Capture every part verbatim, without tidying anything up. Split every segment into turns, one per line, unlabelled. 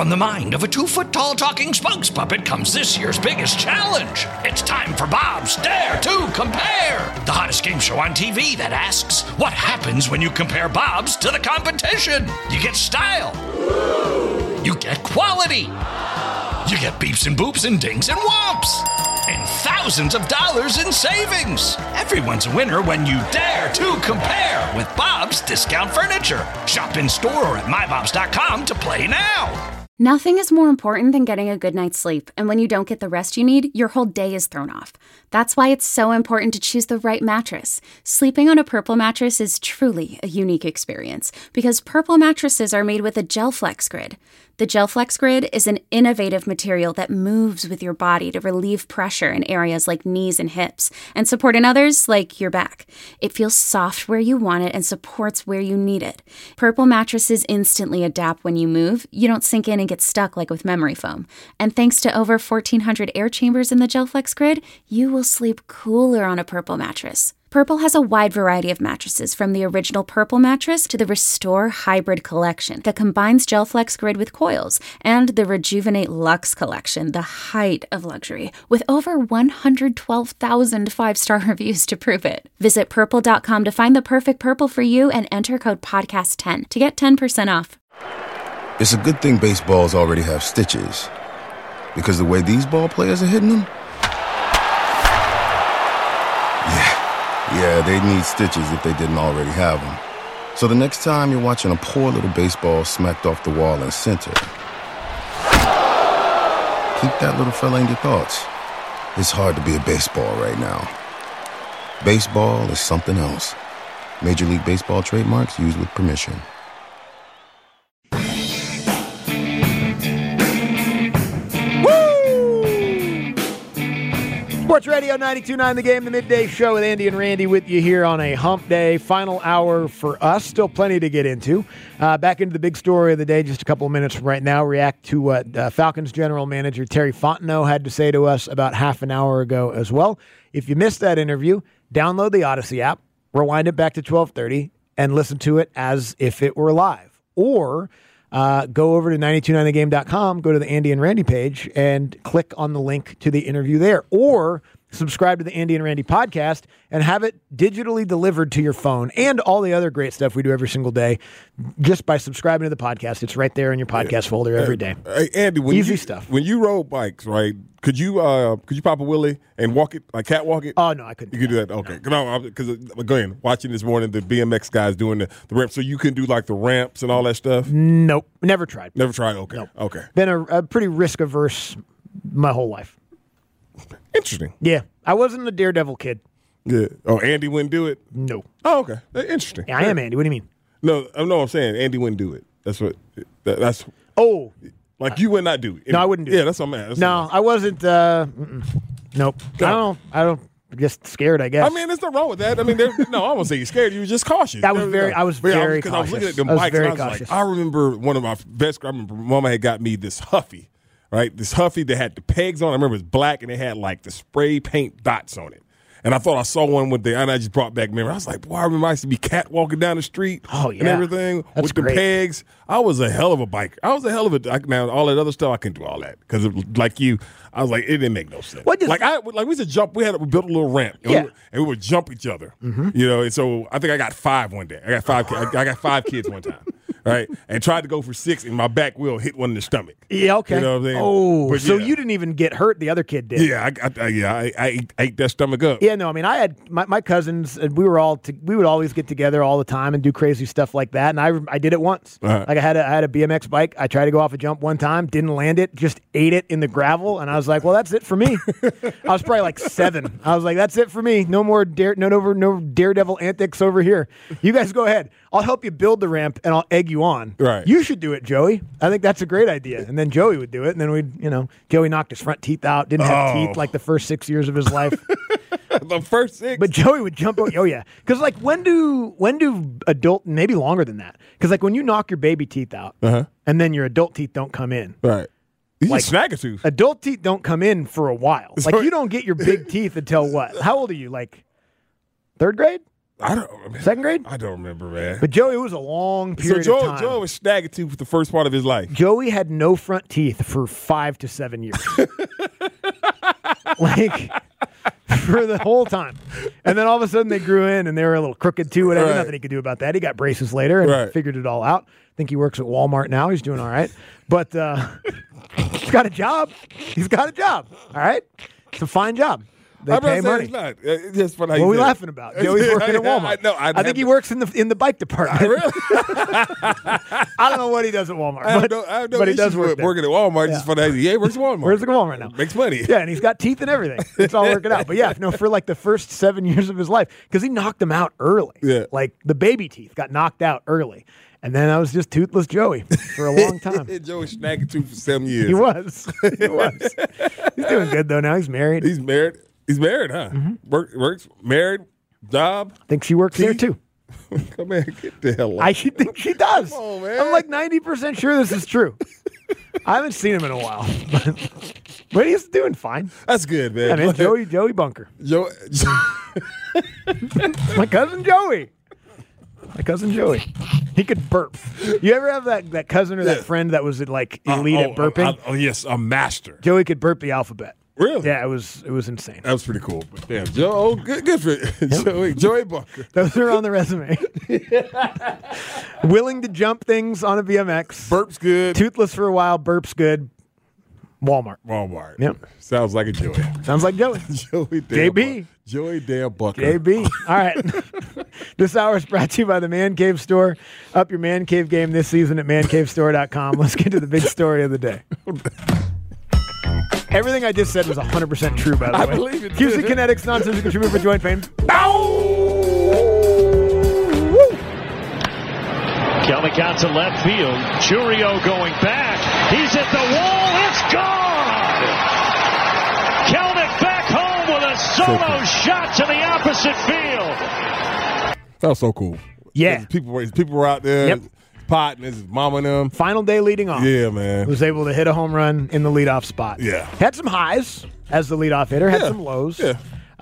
From the mind of a two-foot-tall talking spokes puppet comes this year's biggest challenge. It's time for Bob's Dare to Compare, the hottest game show on T V that asks, what happens when you compare Bob's to the competition? You get style. You get quality. You get beeps and boops and dings and whomps. And thousands of dollars in savings. Everyone's a winner when you dare to compare with Bob's Discount Furniture. Shop in store or at my bobs dot com to play now.
Nothing is more important than getting a good night's sleep, and when you don't get the rest you need, your whole day is thrown off. That's why it's so important to choose the right mattress. Sleeping on a Purple mattress is truly a unique experience, because Purple mattresses are made with a GelFlex Grid. The GelFlex Grid is an innovative material that moves with your body to relieve pressure in areas like knees and hips, and support in others like your back. It feels soft where you want it and supports where you need it. Purple mattresses instantly adapt when you move. You don't sink in and get stuck like with memory foam. And thanks to over fourteen hundred air chambers in the GelFlex Grid, you will sleep cooler on a Purple mattress. Purple has a wide variety of mattresses, from the original Purple mattress to the Restore Hybrid collection that combines GelFlex Grid with coils, and the Rejuvenate Luxe collection, the height of luxury, with over one hundred twelve thousand five-star reviews to prove it. Visit purple dot com to find the perfect Purple for you and enter code podcast ten to get ten percent off.
It's a good thing baseballs already have stitches, because the way these ball players are hitting them, yeah. Yeah, they need stitches if they didn't already have them. So the next time you're watching a poor little baseball smacked off the wall in center, keep that little fella in your thoughts. It's hard to be a baseball right now. Baseball is something else. Major League Baseball trademarks used with permission.
Sports Radio ninety-two point nine The Game, the midday show with Andy and Randy with you here on a hump day. Final hour for us. Still plenty to get into. Uh, back into the big story of the day, just a couple of minutes from right now. React to what uh, Falcons general manager Terry Fontenot had to say to us about half an hour ago as well. If you missed that interview, download the Odyssey app, rewind it back to twelve thirty, and listen to it as if it were live. Or Uh, go over to ninety-two point nine the game dot com, go to the Andy and Randy page, and click on the link to the interview there. Or subscribe to the Andy and Randy podcast and have it digitally delivered to your phone, and all the other great stuff we do every single day just by subscribing to the podcast. It's right there in your podcast yeah. folder every day.
Hey, Andy, when
easy
you,
stuff.
When you rode bikes, right? Could you uh, could you pop a wheelie and walk it, like catwalk it?
Oh no, I couldn't.
You could do that. Okay, because no, again, watching this morning, the B M X guys doing the, the ramp, so you can do like the ramps and all that stuff.
Nope, never tried.
Never tried. Okay,
nope.
okay.
Been a, a pretty risk averse my whole life.
Interesting.
Yeah, I wasn't a daredevil kid.
Yeah. Oh, Andy wouldn't do it?
No.
Oh, okay. Interesting.
Yeah, I am Andy. What do you mean?
No, I know what I'm saying. Andy wouldn't do it. That's what. That, that's.
Oh.
Like you would not do it.
No, I wouldn't do
yeah,
it.
Yeah, that's what I'm at. That's
no, I wasn't. Uh, nope. No. I don't. I don't. Just scared, I guess.
I mean, there's nothing wrong with that. I mean, no, I won't say you're scared. You were just cautious.
I was very. I was very
because
cautious.
I was looking at them
I was
bikes.
very
And I was
cautious.
like, I remember one of my best. I remember Mama had got me this Huffy, right? This Huffy that had the pegs on. I remember it was black and it had like the spray paint dots on it. And I thought I saw one with the, and I just brought back memory. I was like, boy, I remember I used to be catwalking down the street
oh, yeah.
and everything
That's
with the
great.
pegs. I was a hell of a biker. I was a hell of a, now all that other stuff, I couldn't do all that. Because like you, I was like, it didn't make no sense.
What does,
like I, like we used to jump, we had, we built a little ramp. And,
yeah.
we, would, and we would jump each other. Mm-hmm. You know, and so I think I got five one day. I got five, I got five kids one time. Right, and tried to go for six, and my back wheel hit one in the stomach.
Yeah, okay.
You know what I'm saying?
Oh,
but
so
yeah.
you didn't even get hurt. The other kid did.
Yeah, I, I, I yeah, I, I, ate, I ate that stomach up.
Yeah, no, I mean, I had my, my cousins, and we were all to, we would always get together all the time and do crazy stuff like that. And I, I did it once. Uh-huh. Like I had a, I had a B M X bike. I tried to go off a jump one time, didn't land it, just ate it in the gravel, and I was like, well, that's it for me. I was probably like seven. I was like, that's it for me. No more dare, no over, no daredevil antics over here. You guys go ahead. I'll help you build the ramp, and I'll egg you on.
Right.
You should do it, Joey. I think that's a great idea. And then Joey would do it, and then we'd, you know, Joey knocked his front teeth out, didn't have
Oh.
teeth like the first six years of his life.
The first six.
But Joey would jump. Oh yeah, because like when do when do adult maybe longer than that? Because like when you knock your baby teeth out,
uh-huh.
and then your adult teeth don't come in.
Right. You
like,
just snag a tooth.
Adult teeth don't come in for a while.
So
like you don't get your big teeth until what? How old are you? Like third grade?
I don't. Man,
Second grade?
I don't remember, man.
But Joey, it was a long period
so Joey,
of time.
Joey was snagging tooth for the first part of his life.
Joey had no front teeth for five to seven years. Like, for the whole time. And then all of a sudden they grew in and they were a little crooked too. Whatever.
Right.
Nothing he could do about that. He got braces later and
Right.
figured it all out. I think he works at Walmart now. He's doing all right. But uh, he's got a job. He's got a job. All right? It's a fine job. They
I'm
pay
not saying
money.
it's not. It's just funny. how
What
you
are we
said it.
laughing about? Joey's working at Walmart.
I know. I,
I think he works in the in the bike department.
Really?
I don't know what he does at Walmart.
I have
but,
no, I have no
but he
issues
does work
with
there.
working at Walmart.
Yeah.
Just for that. Yeah, he works at Walmart.
Where's the Walmart now?
Makes money.
Yeah, and he's got teeth and everything. It's all working out. But yeah, no, for like the first seven years of his life, because he knocked them out early.
Yeah.
Like the baby teeth got knocked out early. And then I was just toothless Joey for a long time.
Joey snagging tooth for seven years.
He was. He was. He's doing good, though, now. He's married.
He's married. He's married, huh?
Mm-hmm.
Work, works, married, job.
Think she works there,
Teeth?
too.
Come on, get the hell out.
I should think she does.
Come on, man.
I'm like ninety percent sure this is true. I haven't seen him in a while. But, but he's doing fine.
That's good, man.
I mean, Joey, Joey Bunker.
Joey.
My cousin Joey. My cousin Joey. He could burp. You ever have that, that cousin or that
Yeah.
friend that was like elite
oh,
at burping?
Oh, oh, yes, a master.
Joey could burp the alphabet.
Really?
Yeah, it was it was insane.
That was pretty cool. But damn, Joe, oh, good, good for Joey, Joey Bunker.
Those are on the resume. Willing to jump things on a B M X.
Burp's good.
Toothless for a while. Burp's good. Walmart.
Walmart.
Yep.
Sounds like a Joey.
Sounds like Joey.
Joey
J B.
Dale Buck- Joey Dale Bunker.
J B. All right. This hour is brought to you by the Man Cave Store. Up your Man Cave game this season at man cave store dot com. Let's get to the big story of the day. Everything I just said was one hundred percent true, by the
I
way.
believe it,
Q C
too.
Kinetics, non-surgical treatment for joint pain.
Kelnick out to left field. Churio going back. He's at the wall. It's gone. Kelnick back home with a solo
cool.
shot to the opposite field.
That was so cool.
Yeah.
People were people were out there,
Yep.
potting, his mama and them.
Final day leading off.
Yeah, man.
Was able to hit a home run in the leadoff spot.
Yeah.
Had some highs as the leadoff hitter, had
Yeah.
some lows.
Yeah.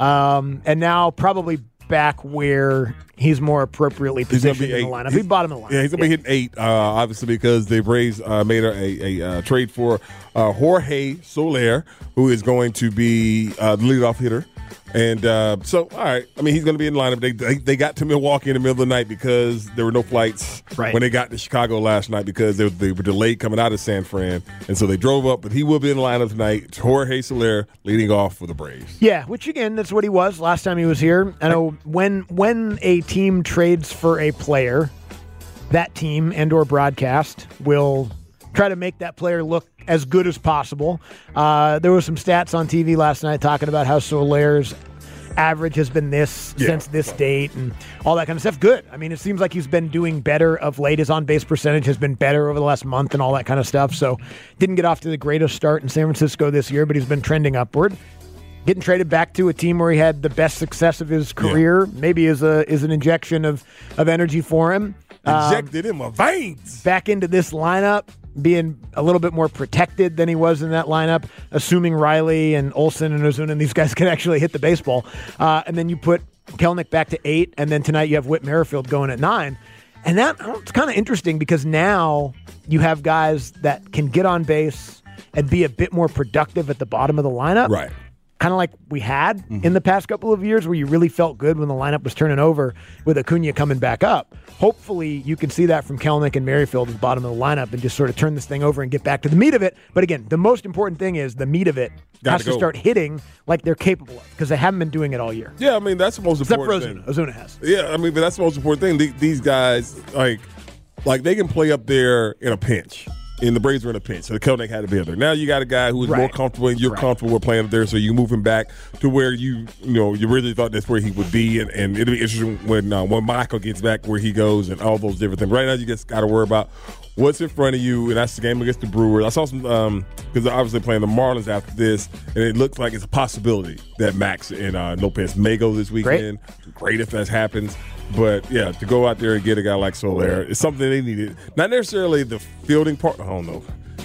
Um, and now probably back where he's more appropriately
He's gonna
positioned
be
in the
eight.
lineup. He's bottom of the lineup.
Yeah, he's gonna be hitting eight, uh, obviously because they've raised, uh, made a, a, a uh, trade for uh, Jorge Soler, who is going to be uh, the leadoff hitter. And uh, so, all right, I mean, he's going to be in the lineup. They, they they got to Milwaukee in the middle of the night because there were no flights
Right.
when they got to Chicago last night because they, they were delayed coming out of San Fran, and so they drove up. But he will be in the lineup tonight. Jorge Soler leading off for the Braves.
Yeah, which again, that's what he was last time he was here. I know when when a team trades for a player, that team and or broadcast will try to make that player look as good as possible. Uh, there were some stats on T V last night talking about how Soler's average has been this
Yeah.
since this date and all that kind of stuff. Good. I mean, it seems like he's been doing better of late. His on-base percentage has been better over the last month and all that kind of stuff. So didn't get off to the greatest start in San Francisco this year, but he's been trending upward. Getting traded back to a team where he had the best success of his career, maybe is a is an injection of, of energy for him. Um,
Injected in my veins.
back into this lineup, being a little bit more protected than he was in that lineup, assuming Riley and Olsen and Ozuna and these guys can actually hit the baseball. Uh, and then you put Kelnick back to eight, and then tonight you have Whit Merrifield going at nine. And that it's kind of interesting because now you have guys that can get on base and be a bit more productive at the bottom of the lineup.
Right.
Kind of like we had in the past couple of years where you really felt good when the lineup was turning over with Acuna coming back up. Hopefully you can see that from Kelnick and Merrifield at the bottom of the lineup and just sort of turn this thing over and get back to the meat of it. But again, the most important thing is the meat of it
Gotta
has to
go.
start hitting like they're capable of because they haven't been doing it all year.
Yeah, I mean, that's the most
Except for
important
Ozuna.
thing.
Ozuna has.
Yeah, I mean, but that's the most important thing. The- These guys, like, like they can play up there in a pinch. And the Braves were in a pinch, so the Kelnick had to be up there. Now you got a guy who is more
Right.
comfortable, and you're
Right.
comfortable with playing up there, so you move him back to where you, you know, you really thought that's where he would be, and, and it'll be interesting when uh, when Michael gets back where he goes, and all those different things. Right now, you just got to worry about what's in front of you, and that's the game against the Brewers. I saw some um because they're obviously playing the Marlins after this, and it looks like it's a possibility that Max and uh, Lopez may go this weekend. Great if that happens. But, yeah, to go out there and get a guy like Soler, it's something they needed. Not necessarily the fielding part. I don't know.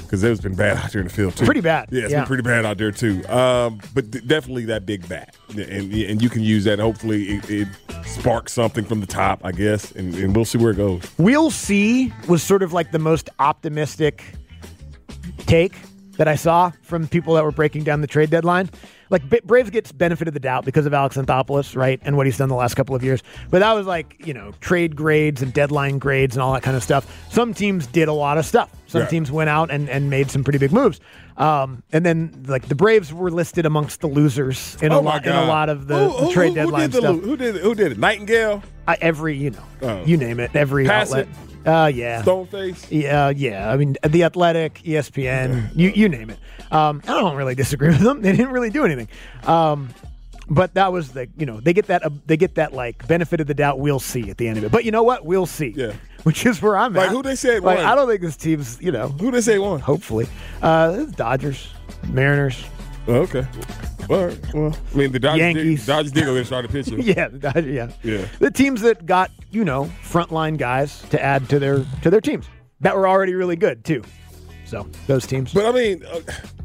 because it's been bad out there in the field, too.
Pretty bad.
Yeah, it's
yeah.
been pretty bad out there, too. Um, but th- definitely that big bat. And, and you can use that. Hopefully it, it sparks something from the top, I guess, and, and we'll see where it goes.
We'll see was sort of like the most optimistic take that I saw from people that were breaking down the trade deadline. Like, B- Braves gets benefit of the doubt because of Alex Anthopoulos, right, and what he's done the last couple of years. But that was like, you know, trade grades and deadline grades and all that kind of stuff. Some teams did a lot of stuff. Some
yeah.
teams went out and, and made some pretty big moves. Um, and then, like, the Braves were listed amongst the losers in,
oh
a, lot, in a lot of the,
who,
the trade
who,
deadline
who did the,
stuff.
Who did it? Who did it? Nightingale?
I, every, you know,
Oh.
you name it, every
Pass
outlet.
it?
Uh, yeah.
Stoneface?
Yeah, yeah. I mean, The Athletic, E S P N, you you name it. Um, I don't really disagree with them. They didn't really do anything. Um, but that was the, you know, they get that uh, they get that like benefit of the doubt. We'll see at the end of it. But you know what? We'll see.
Yeah.
Which is where I'm
Like,
at.
who they said
like,
won?
I don't think this team's, you know,
Who they say won?
hopefully. Uh, Dodgers, Mariners.
Oh, okay. All right. Well, I mean, the Dodgers
Yankees.
did, Dodgers did go ahead and start a pitcher.
Yeah, the Dodgers, yeah.
Yeah.
The teams that got, you know, frontline guys to add to their to their teams that were already really good too. So those teams.
But I mean, uh,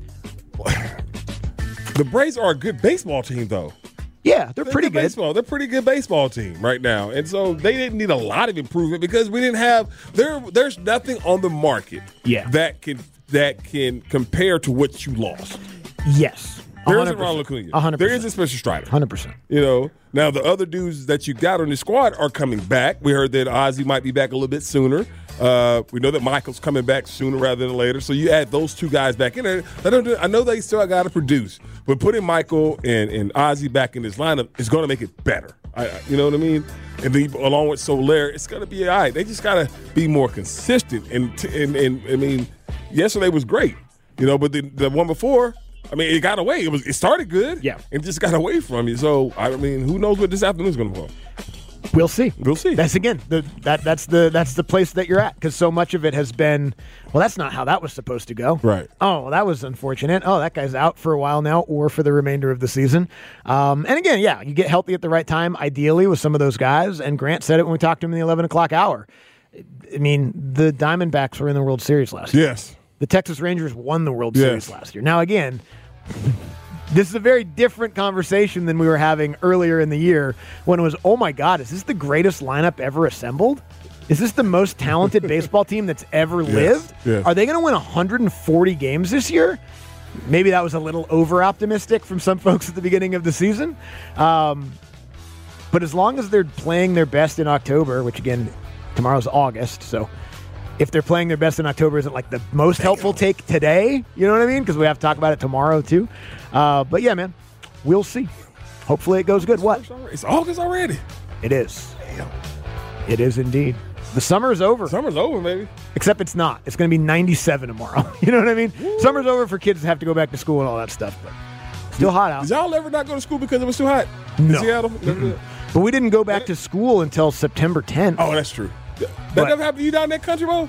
the Braves are a good baseball team, though.
Yeah, they're,
They're
pretty
good
good.
baseball. They're a pretty good baseball team right now, and so they didn't need a lot of improvement because we didn't have there. There's nothing on the market,
Yeah.
that can that can compare to what you lost.
Yes.
There isn't Ronald Acuna.
one hundred
There
percent.
isn't Spencer Strider.
one hundred percent.
You know, now the other dudes that you got on the squad are coming back. We heard that Ozzie might be back a little bit sooner. Uh, we know that Michael's coming back sooner rather than later. So you add those two guys back in there. I, don't, I know they still got to produce, but putting Michael and, and Ozzie back in this lineup is going to make it better. I, I- you know what I mean? And then along with Soler, it's going to be all right. They just got to be more consistent. And, t- and and I mean, yesterday was great, you know, but the, the one before, I mean, it got away. It was it started good,
Yeah.
and just got away from you. So I mean, who knows what this afternoon's going to hold?
We'll see.
We'll see.
That's again the that that's the that's the place that you're at because so much of it has been. Well, that's not how that was supposed to go.
Right.
Oh, well, that was unfortunate. Oh, that guy's out for a while now, or for the remainder of the season. Um, and again, yeah, you get healthy at the right time, ideally with some of those guys. And Grant said it when we talked to him in the eleven o'clock hour. I mean, the Diamondbacks were in the World Series last year.
Yes.
The Texas Rangers won the World
Yes.
Series last year. Now, again, this is a very different conversation than we were having earlier in the year when it was, oh my God, is this the greatest lineup ever assembled? Is this the most talented baseball team that's ever lived?
yes.
Are they going to win one hundred forty games this year? Maybe that was a little over-optimistic from some folks at the beginning of the season. Um, but as long as they're playing their best in October, which again, tomorrow's August, so if they're playing their best in October isn't like the most helpful take today, you know what I mean? Because we have to talk about it tomorrow too. Uh, but yeah, man, we'll see. Hopefully it goes good. What?
It's August already.
It is. It is indeed. The summer is over.
Summer's over, baby.
Except it's not. It's going to be ninety-seven tomorrow. You know what I mean? Woo. Summer's over for kids that have to go back to school and all that stuff. But still hot out.
Did y'all ever not go to school because it was too hot?
No.
In Seattle? Never did.
But we didn't go back to school until September tenth.
Oh, that's true. That
But-
never happened to you down in that country, bro?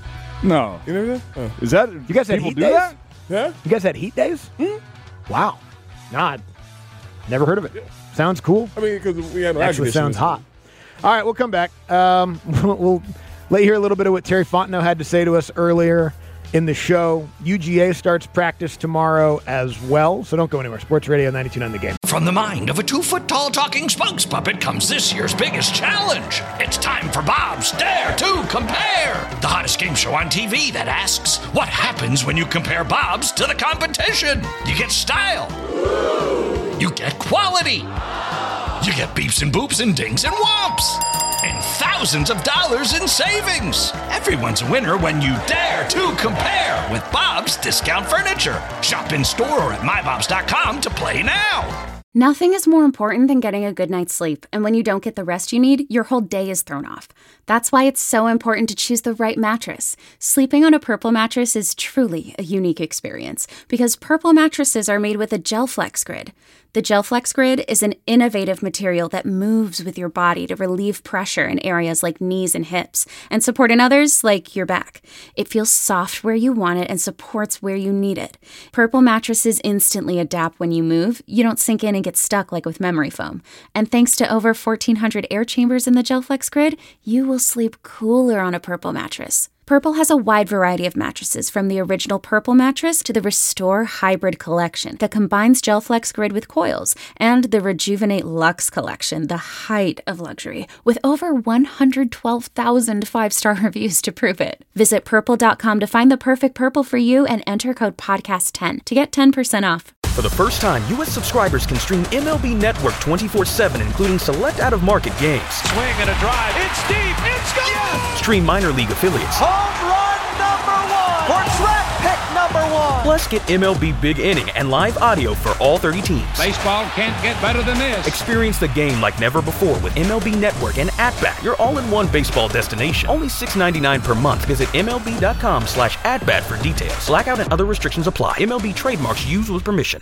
No.
You never did? Oh.
Is that
You guys had
people
heat
do
days?
that?
Yeah?
You guys had heat days? Wow. Nah, never heard of it. Sounds cool.
I mean, because we had no air
Actually sounds
conditioning.
hot. All right, we'll come back. Um, we'll let you hear a little bit of what Terry Fontenot had to say to us earlier in the show. U G A starts practice tomorrow as well, so don't go anywhere. Sports Radio ninety-two point nine The Game.
From the mind of a two-foot-tall talking spokes puppet comes this year's biggest challenge. It's time for Bob's Dare to Compare, the hottest game show on T V that asks, what happens when you compare Bob's to the competition? You get style. You get quality. You get beeps and boops and dings and whomps. And thousands of dollars in savings. Everyone's a winner when you dare to compare with Bob's Discount Furniture. Shop in store or at my bobs dot com to play now.
Nothing is more important than getting a good night's sleep, and when you don't get the rest you need, your whole day is thrown off. That's why it's so important to choose the right mattress. Sleeping on a Purple mattress is truly a unique experience because Purple mattresses are made with a GelFlex Grid. The GelFlex Grid is an innovative material that moves with your body to relieve pressure in areas like knees and hips and support in others like your back. It feels soft where you want it and supports where you need it. Purple mattresses instantly adapt when you move. You don't sink in and get stuck like with memory foam. And thanks to over fourteen hundred air chambers in the GelFlex Grid, you will sleep cooler on a Purple mattress. Purple has a wide variety of mattresses, from the original Purple mattress to the Restore Hybrid collection that combines GelFlex Grid with coils, and the Rejuvenate Luxe collection, the height of luxury, with over one hundred twelve thousand five-star reviews to prove it. Visit purple dot com to find the perfect Purple for you and enter code podcast ten to get ten percent off.
For the first time, U S subscribers can stream M L B Network twenty-four seven, including select out-of-market games.
Swing and a drive. It's deep. It's gone. Yes!
Stream minor league affiliates.
Home run number one. Or draft pick number one.
Plus, get M L B Big Inning and live audio for all thirty teams.
Baseball can't get better than this.
Experience the game like never before with M L B Network and At-Bat, your all-in-one baseball destination. Only six dollars and ninety-nine cents per month. Visit M L B dot com slash at-bat for details. Blackout and other restrictions apply. M L B trademarks used with permission.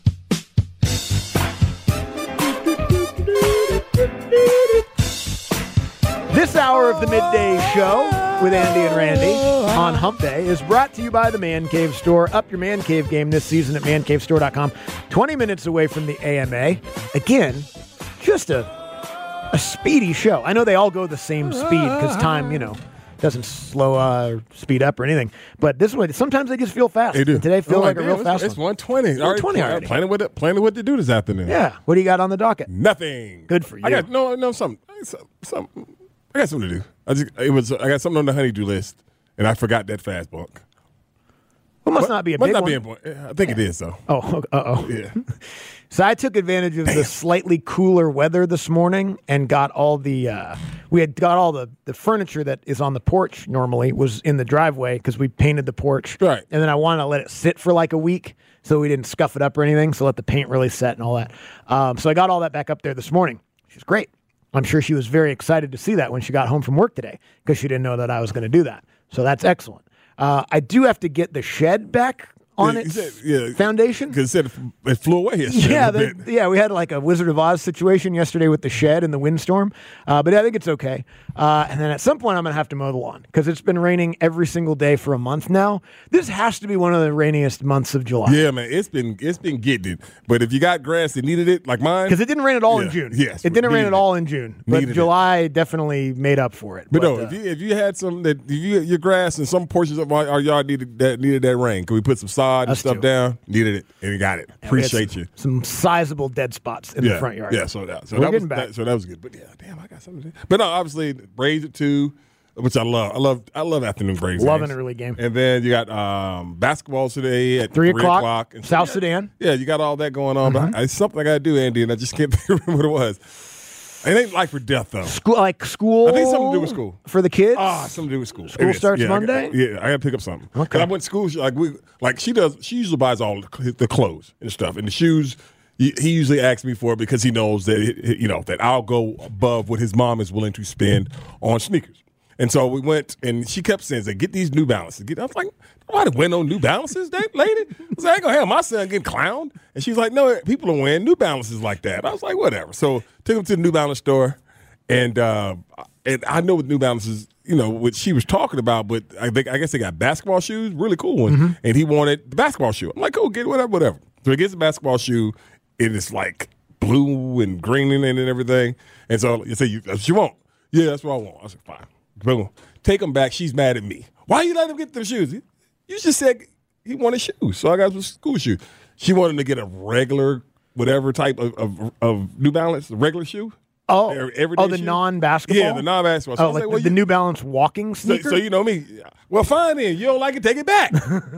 This hour of the Midday Show with Andy and Randy on Hump Day is brought to you by the Man Cave Store. Up your Man Cave game this season at man cave store dot com. twenty minutes away from the A M A. Again, just a a speedy show. I know they all go the same speed because time, you know, doesn't slow uh, speed up or anything. But this one, sometimes they just feel fast.
They do.
And today feel
oh,
like
damn,
a real
it's,
fast
it's
one.
one twenty.
It's one twenty already.
Planning what, planning what to do this afternoon.
Yeah. What do you got on the docket?
Nothing.
Good for you.
I got no, no, something. Some, some, I got something to do. I just, it was. I got something on the honeydew list, and I forgot that fast bunk.
Well, must not be a
must
big
not
one.
Be important. I think it is though.
Oh, uh oh.
Yeah.
So I took advantage of Damn. the slightly cooler weather this morning and got all the, uh, we had got all the, the furniture that is on the porch normally was in the driveway because we painted the porch.
Right.
And then I wanted to let it sit for like a week so we didn't scuff it up or anything. So let the paint really set and all that. Um, so I got all that back up there this morning. She's great. I'm sure she was very excited to see that when she got home from work today because she didn't know that I was going to do that. So that's excellent. Uh, I do have to get the shed back on
yeah,
its
said, yeah,
foundation.
Because it, it flew away yesterday.
Yeah,
a
the,
bit.
yeah, we had like a Wizard of Oz situation yesterday with the shed and the windstorm. Uh, but I think it's okay. Uh, and then at some point, I'm going to have to mow the lawn because it's been raining every single day for a month now. This has to be one of the rainiest months of July.
Yeah, man, it's been it's been getting it. But if you got grass that needed it, like mine,
because it didn't rain at all
yeah,
in June.
Yes,
it didn't rain at
it.
all in June. But
Needed
July
it.
definitely made up for it.
But,
but
no,
uh,
if you if you had some that if you your grass and some portions of our, our yard needed that needed that rain, can we put some sod and
Us
stuff
too.
down? Needed it and we got it.
Yeah, we had
Appreciate
some,
you.
Some sizable dead spots in
yeah,
the front yard.
Yeah, so that so
We're
that was
getting back.
that, so that was good. But yeah, damn, I got something to say. But no, obviously Braves at two, which I love. I love I love afternoon Braves.
Love
games.
an early game.
And then you got um, basketball today at
Three
three
o'clock,
o'clock. And
South
yeah,
Sudan.
Yeah, you got all that going on.
Mm-hmm.
But it's something I got to do, Andy, and I just can't remember what it was. It ain't life or death though.
School, like school.
I think something to do with school
for the kids.
Ah, something to do with school.
School
It is.
starts
yeah,
Monday?
I got, yeah, I got to pick up something.
Okay.
'Cause I went to school. She, like we, like she does. She usually buys all the clothes and stuff, and the shoes. He, he usually asks me for it because he knows that it, you know that I'll go above what his mom is willing to spend on sneakers. And so we went, and she kept saying, "Get these New Balances." Get, I was like, "Nobody win on New Balances, that lady." I was like, "I ain't gonna have my son getting clowned." And she's like, "No, people are wearing New Balances like that." I was like, "Whatever." So took him to the New Balance store. And uh, and I know what New Balances, you know, what she was talking about, but I think I guess they got basketball shoes, really cool ones. Mm-hmm. And he wanted the basketball shoe. I'm like, oh, get it, whatever, whatever. So he gets the basketball shoe, and it's like blue and green in it and everything. And so you say, you, that's what you want? Yeah, that's what I want. I said, fine. Boom. Take him back. She's mad at me. Why you let him get them shoes? You just said he wanted shoes, so I got some school shoes. She wanted him to get a regular, whatever type of, of, of New Balance, a regular shoe.
Oh,
Everyday
oh, the
shoe?
non-basketball?
Yeah, the non-basketball. So
oh,
I was
like,
like, well,
the, the
you,
New Balance walking
so,
sneaker?
so you know me. Well, fine then. You don't like it, take it back.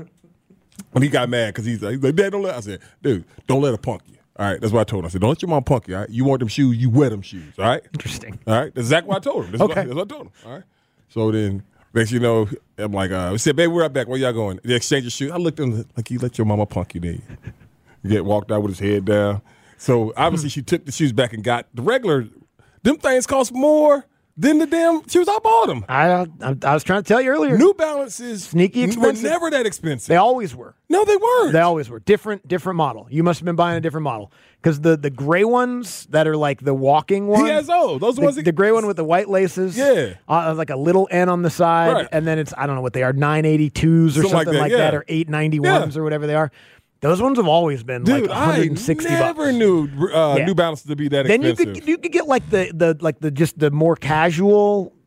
When he got mad because he's like, Dad, don't let. I said, dude, don't let her punk you. All right, that's what I told him. I said, don't let your mom punk you. All right, you want them shoes, you wear them shoes. All right.
Interesting.
All right, that's exactly what I told him. That's,
Okay.
what, that's what I told him. All right. So then, next you know, I'm like, uh, we said, baby, we're right back. Where y'all going? They exchange your shoes. I looked at him like, you let your mama punk you, then you get walked out with his head down. So obviously, she took the shoes back and got the regular. Them things cost more than the damn shoes I bought them.
I, I I was trying to tell you earlier.
New Balances
Sneaky expensive.
were never that expensive.
They always were.
No, they weren't.
They always were. Different different model. You must have been buying a different model. Because the, the gray ones that are like the walking ones.
He has those. Those
the,
ones. That,
the gray one with the white laces.
Yeah.
Uh, like a little N on the side.
Right.
And then it's, I don't know what they are, nine eighty-twos or
Something
something
like
like
that,
that,
yeah.
or eight ninety-ones
Yeah.
or whatever they are. Those ones have always been
Dude,
like one hundred sixty
I never
bucks.
knew uh,
Yeah.
New Balance to be that
Then you
expensive.
could you could get like the, the like the just the more casual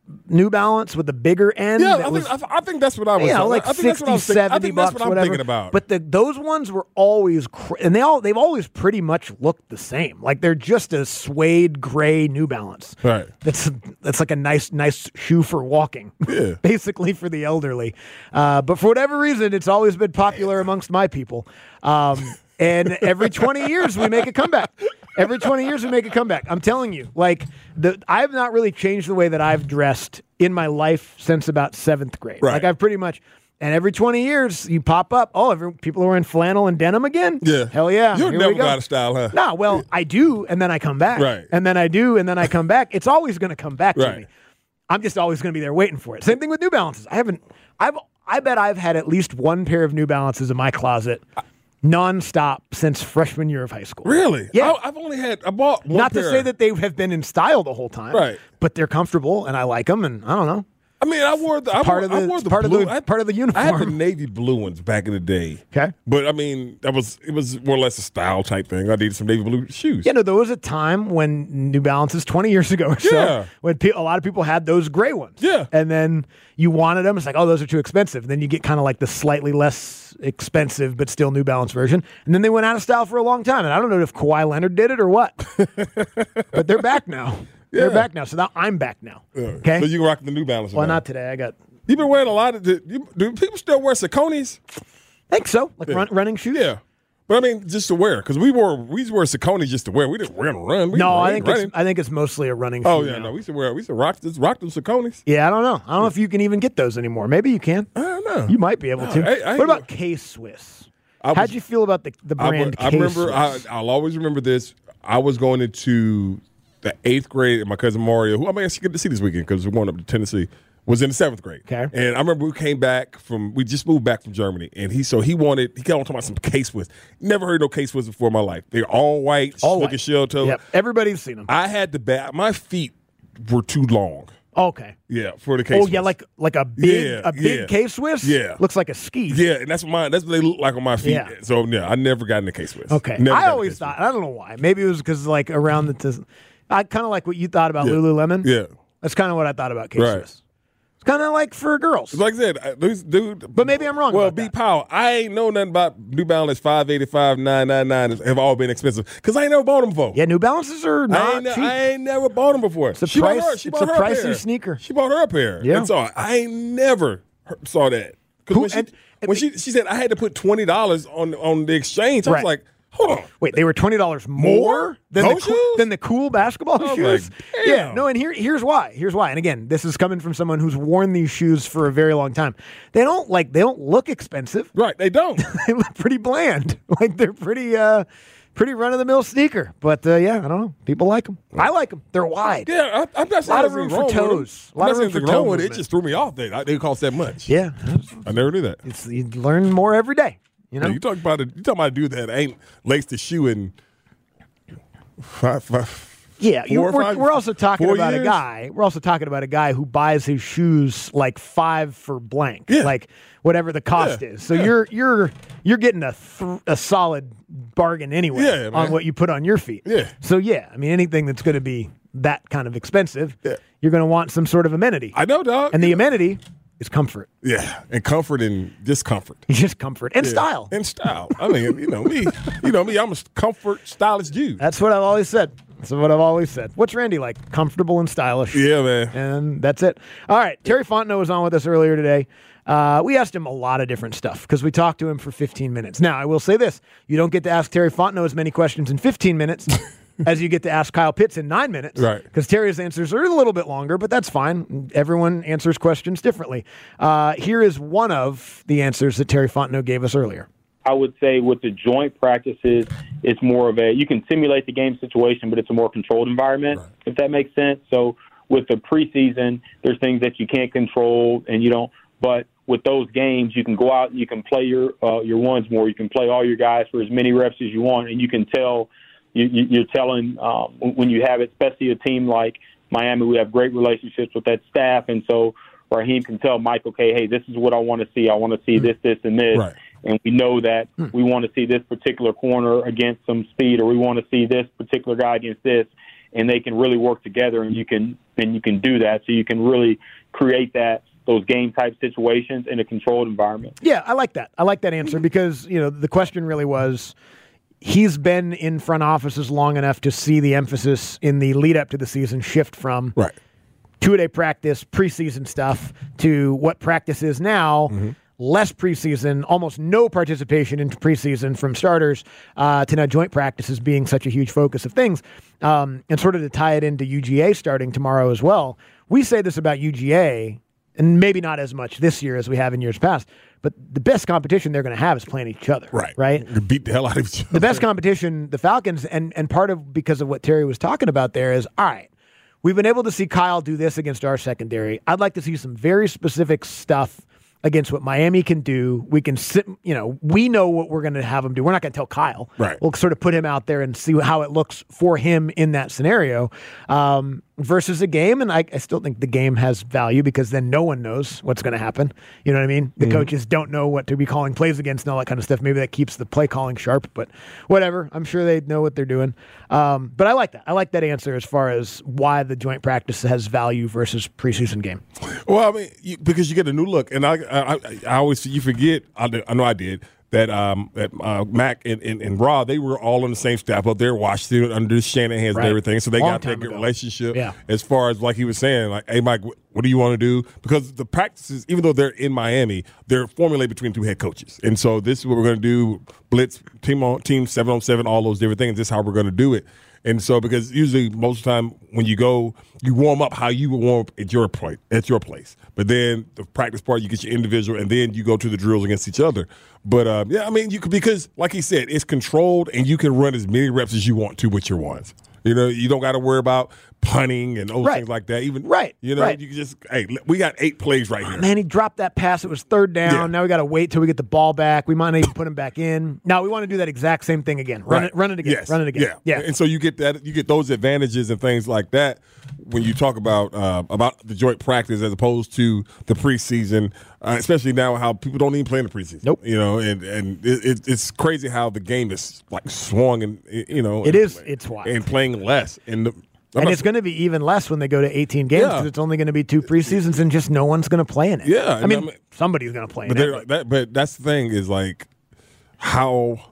New Balance with the bigger end.
Yeah,
that
I,
was,
think, I, I think that's what I was.
You know, like
I think
sixty,
that's what I was thinking. I
seventy
think that's
bucks,
what I'm
whatever.
thinking about.
But the, those ones were always, cr- and they all they've always pretty much looked the same. Like they're just a suede gray New Balance.
Right.
That's that's like a nice nice shoe for walking.
Yeah.
Basically for the elderly. Uh, but for whatever reason, it's always been popular amongst my people. Um, and every twenty years we make a comeback. Every twenty years we make a comeback. I'm telling you, like the I've not really changed the way that I've dressed in my life since about seventh grade.
Right.
Like I've pretty much, and every twenty years you pop up. Oh, every, people are wearing flannel and denim again.
Yeah,
hell yeah.
You'll
Here
never
we go.
go out of style, huh?
No, well yeah. I do, and then I come back.
Right.
And then I do, and then I come back. It's always going to come back
right.
to me. I'm just always going to be there waiting for it. Same thing with New Balances. I haven't. I've. I bet I've had at least one pair of New Balances in my closet. nonstop since freshman year of high school.
Really?
Yeah.
I, I've only had, I bought one
Not
pair.
to say that they have been in style the whole time.
Right.
But they're comfortable, and I like them, and I don't know.
I mean, I wore the I
part
wore,
of the,
I wore the
part
blue.
of the
I,
part of the uniform.
I had the navy blue ones back in the day.
Okay.
But I mean, that was it was more or less a style type thing. I needed some navy blue shoes.
Yeah, no, there was a time when New Balances twenty years ago or so,
Yeah.
when pe- a lot of people had those gray ones.
Yeah.
And then you wanted them. It's like, oh, those are too expensive. And then you get kind of like the slightly less expensive but still New Balance version. And then they went out of style for a long time. And I don't know if Kawhi Leonard did it or what. But they're back now. They're
Yeah.
back now. So now I'm back now.
Yeah.
Okay.
So you can rock the New Balance.
Well,
now.
not today. I got.
You've been wearing a lot of. The, you, do people still wear Saucony's?
I think so. Like
Yeah.
run, running shoes.
Yeah. But I mean, just to wear, because we wore we used to wear Saucony's just to wear. We didn't wear them to run. We
No,
didn't
I
run,
think
running.
it's, I think it's mostly a running shoe.
Oh yeah,
now.
no, we used to wear. We used to rock just rock them Saucony's.
Yeah, I don't know. I don't know if you can even get those anymore. Maybe you can.
I don't know.
You might be able to.
No, I- I ain't
what about
gonna-
K-Swiss?
I was-
How'd you feel about the, the
I,
brand
I remember. I,
K-Swiss?
I'll always remember this. I was going into the eighth grade, and my cousin Mario, who I mean, I get to see this weekend because we're going up to Tennessee, was in the seventh grade.
Okay.
And I remember we came back from, we just moved back from Germany, and he so he wanted, he kept on talking about some K-Swiss. Never heard no K-Swiss before in my life. They're all white,
All
looking
white.
shell toe.
Yep. Everybody's seen them.
I had the back. My feet were too long.
Okay.
Yeah, for the K-Swiss.
Oh yeah, like like a big
Yeah,
a big
yeah.
K-Swiss.
Yeah.
Looks like a ski.
Yeah, and that's what my that's what they look like on my feet.
Yeah.
So yeah, I never got in the K-Swiss.
Okay.
Never got
I
in the
always
K-Swiss.
thought. I don't know why. Maybe it was because like around the. T- I kind of like what you thought about
Yeah.
Lululemon.
Yeah.
That's kind of what I thought about K-Swiss.
Right.
It's kind of like for girls.
Like I said, I- these dude.
But maybe I'm wrong
Well,
about
B
that.
Powell, I ain't know nothing about New Balance five eighty-five, nine ninety-nine have all been expensive because I ain't never bought them before.
Yeah, New Balances are
I
not
ain't, ne-
cheap.
I ain't never bought them before.
It's a
she
price-
bought her, she
it's
bought
a
her
pricey
pair.
sneaker.
She bought her a pair.
Yeah.
And so I ain't never heard- saw that. Because
Who-
when, she,
and- and
when
they-
she, she said I had to put twenty dollars on, on the exchange, I
Right.
was like, hold on.
Wait, they were twenty dollars more than the,
Those
cool,
shoes?
than the cool basketball
I was
shoes.
like,
Yeah,
damn.
no, and here here's why. Here's why. And again, this is coming from someone who's worn these shoes for a very long time. They don't like they don't look expensive.
Right, they don't.
They look pretty bland. Like they're pretty uh pretty run of the mill sneaker. But uh, yeah, I don't know. People like them. I like them. They're wide.
Yeah, I, I'm not saying
Lot of
there's
room
anything
for
wrong with
toes.
them.
Lot
I'm
of
not
room
saying
for
anything
toe
wrong with it. It
movement.
just threw me off. They, they cost that much.
Yeah,
I never knew that.
it's you learn more every day. You know.
Yeah, you talk about it. You talking about a dude that ain't laced the shoe in five, five,
Yeah, you,
four or
we're,
five-
we're also talking
four
about a
years?
guy. We're also talking about a guy who buys his shoes like five for blank,
Yeah.
like whatever the cost
Yeah,
is. So
yeah.
you're you're you're getting a th- a solid bargain anyway
Yeah,
on
man.
what you put on your feet.
Yeah.
So yeah, I mean anything that's going to be that kind of expensive,
Yeah.
you're going to want some sort of amenity,
I know, dog.
and the amenity is comfort.
yeah, and comfort and discomfort.
Just comfort and
Yeah.
style.
And style. I mean, you know me. You know me. I'm a comfort, stylish dude.
That's what I've always said. That's what I've always said. What's Randy like? Comfortable and stylish.
Yeah, man.
And that's it. All right. Terry Fontenot was on with us earlier today. Uh, we asked him a lot of different stuff because we talked to him for fifteen minutes. Now, I will say this. You don't get to ask Terry Fontenot as many questions in fifteen minutes as you get to ask Kyle Pitts in nine minutes.
Right.
Because Terry's answers are a little bit longer, but that's fine. Everyone answers questions differently. Uh, here is one of the answers that Terry Fontenot gave us earlier.
I would say with the joint practices, it's more of a, you can simulate the game situation, but it's a more controlled environment,
Right.
if that makes sense. So with the preseason, there's things that you can't control and you don't, but with those games, you can go out and you can play your, uh, your ones more. You can play all your guys for as many reps as you want, and you can tell, you, you, you're telling um, when you have it, especially a team like Miami, we have great relationships with that staff, and so Raheem can tell Mike, okay, hey, this is what I want to see. I want to see this, this, and this.
Right.
And we know that we want to see this particular corner against some speed, or we want to see this particular guy against this. and they can really work together, and you can and you can do that. So you can really create that those game type situations in a controlled environment.
Yeah, I like that. I like that answer because, you know, the question really was, he's been in front offices long enough to see the emphasis in the lead up to the season shift from
right.
two-a-day practice, preseason stuff, to what practice is now, mm-hmm. less preseason, almost no participation in preseason from starters, uh, to now joint practices being such a huge focus of things. Um, and sort of to tie it into U G A starting tomorrow as well. We say this about U G A, and maybe not as much this year as we have in years past, but the best competition they're going to have is playing each other.
Right.
Right?
You beat the hell out of each other.
The best competition, the Falcons, and, and part of because of what Terry was talking about there is, all right, we've been able to see Kyle do this against our secondary. I'd like to see some very specific stuff against what Miami can do. We can sit, you know, we know what we're going to have him do. We're not going to tell Kyle.
Right.
We'll sort of put him out there and see how it looks for him in that scenario um, versus a game. And I, I still think the game has value because then no one knows what's going to happen. You know what I mean? The mm-hmm. coaches don't know what to be calling plays against and all that kind of stuff. Maybe that keeps the play calling sharp, but whatever. I'm sure they know what they're doing. Um, but I like that. I like that answer as far as why the joint practice has value versus preseason game.
Well, I mean, you, because you get a new look. And I, I, I always, you forget, I, I know I did, that um, that uh, Mac and, and, and Rob, they were all on the same staff up there, Washington, under Shanahan's right. and everything. So they
Long
got that good
ago.
relationship
yeah.
as far as, like he was saying, like, hey, Mike, what do you want to do? Because the practices, even though they're in Miami, they're formulated between two head coaches. And so this is what we're going to do, blitz, team on team, seven on seven, all those different things. This is how we're going to do it. And so, because usually most of the time when you go, you warm up how you would warm up at your place, at your place. But then the practice part, you get your individual, and then you go to the drills against each other. But um, yeah, I mean, you could, because like he said, it's controlled, and you can run as many reps as you want to with your ones. You know, you don't got to worry about punting and those
right.
things like that. Even
right,
you know,
right.
you can just hey, we got eight plays right here.
Man, he dropped that pass. It was third down.
Yeah.
Now we got to wait till we get the ball back. We might not even put him back in. Now we want to do that exact same thing again. Run
right.
it, run it again.
Yes.
Run it again.
Yeah,
yeah.
And so you get that, you get those advantages and things like that when you talk about uh, about the joint practice as opposed to the preseason, uh, especially now how people don't even play in the preseason.
Nope.
You know, and and it, it, it's crazy how the game is like swung and you know
it
and,
is. It's wild.
And playing less and. The,
And it's going to be even less when they go to eighteen games because
yeah.
it's only going to be two preseasons and just no one's going to play in it.
Yeah.
I mean,
I mean
somebody's going to play
but
in it.
But. That, but that's the thing is like how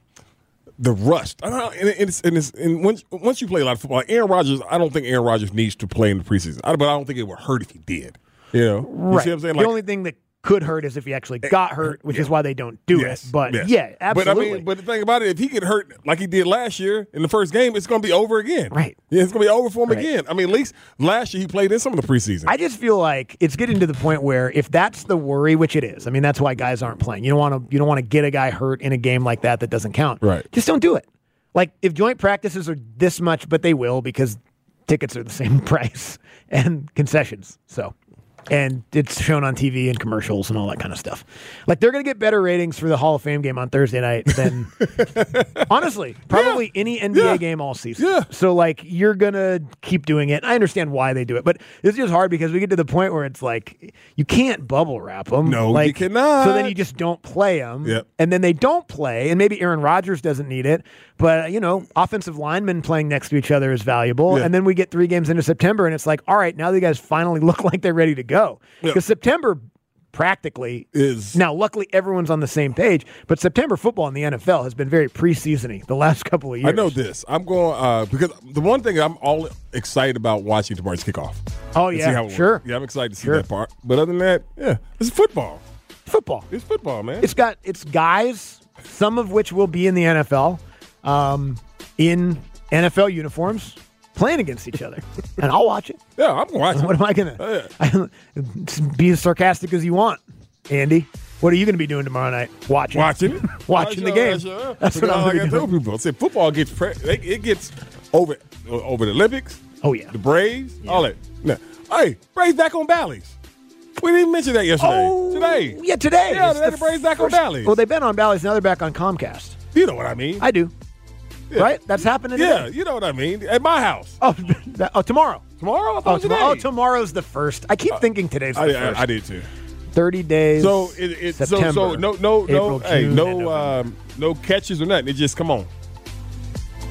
the rust. I don't know, and, it's, and, it's, and once, once you play a lot of football, like Aaron Rodgers, I don't think Aaron Rodgers needs to play in the preseason. I, but I don't think it would hurt if he did. You know?
Right.
You see what I'm saying?
The
Like,
only thing that could hurt is if he actually got hurt, which yeah. is why they don't do
yes,
it. But
yes.
yeah, absolutely.
But I mean, but the thing about it, if he get hurt like he did last year in the first game, it's going to be over again.
Right.
Yeah, it's going to be over for him
right.
again. I mean, at least last year he played in some of the preseason.
I just feel like it's getting to the point where if that's the worry, which it is, I mean, that's why guys aren't playing. You don't want to. You don't want to get a guy hurt in a game like that that doesn't count.
Right.
Just don't do it. Like if joint practices are this much, but they will because tickets are the same price and concessions. So. And it's shown on T V and commercials and all that kind of stuff. Like, they're going to get better ratings for the Hall of Fame game on Thursday night than, honestly, probably yeah. any N B A yeah. game all season.
Yeah.
So, like, you're going to keep doing it. I understand why they do it, but it's just hard because we get to the point where it's like, you can't bubble wrap them.
No,
like,
you cannot.
So then you just don't play them.
Yep.
And then they don't play, and maybe Aaron Rodgers doesn't need it, but, you know, offensive linemen playing next to each other is valuable.
Yeah.
And then we get three games into September, and it's like, all right, now the guys finally look like they're ready to go. Because yeah. September practically
is
now. Luckily, everyone's on the same page. But September football in the N F L has been very preseason-y the last couple of years.
I know this. I'm going uh, because the one thing I'm all excited about watching tomorrow's kickoff.
Oh yeah,
see how it
sure.
Works. Yeah, I'm excited to see
sure.
that part. But other than that, yeah, it's football.
Football.
It's football, man.
It's got it's guys, some of which will be in the N F L, um, in N F L uniforms, playing against each other, and I'll watch it.
Yeah, I'm watching.
What am I gonna
oh, yeah.
be as sarcastic as you want, Andy? What are you gonna be doing tomorrow night? Watching,
watching, it?
watching the game. Sure. That's what I'm
like
gonna
I tell people. I said football gets pre- it gets over over the Olympics.
Oh yeah,
the Braves,
yeah.
all that. Now, hey, Braves back on Bally's. We didn't even mention that yesterday.
Oh,
today,
yeah, today.
Yeah,
it's
the,
the
Braves back
first,
on Bally's.
Well, they've been on Bally's. Now they're back on Comcast.
You know what I mean?
I do.
Yeah.
Right? That's happening today.
Yeah, you know what I mean. At my house.
Oh, that, oh tomorrow.
Tomorrow? I thought
oh,
it was today.
oh, tomorrow's the first. I keep uh, thinking today's the
I,
first.
I, I did too.
Thirty days.
So it, it
September,
so, so no no
April,
no hey
June,
no um, no catches or nothing. It just come on.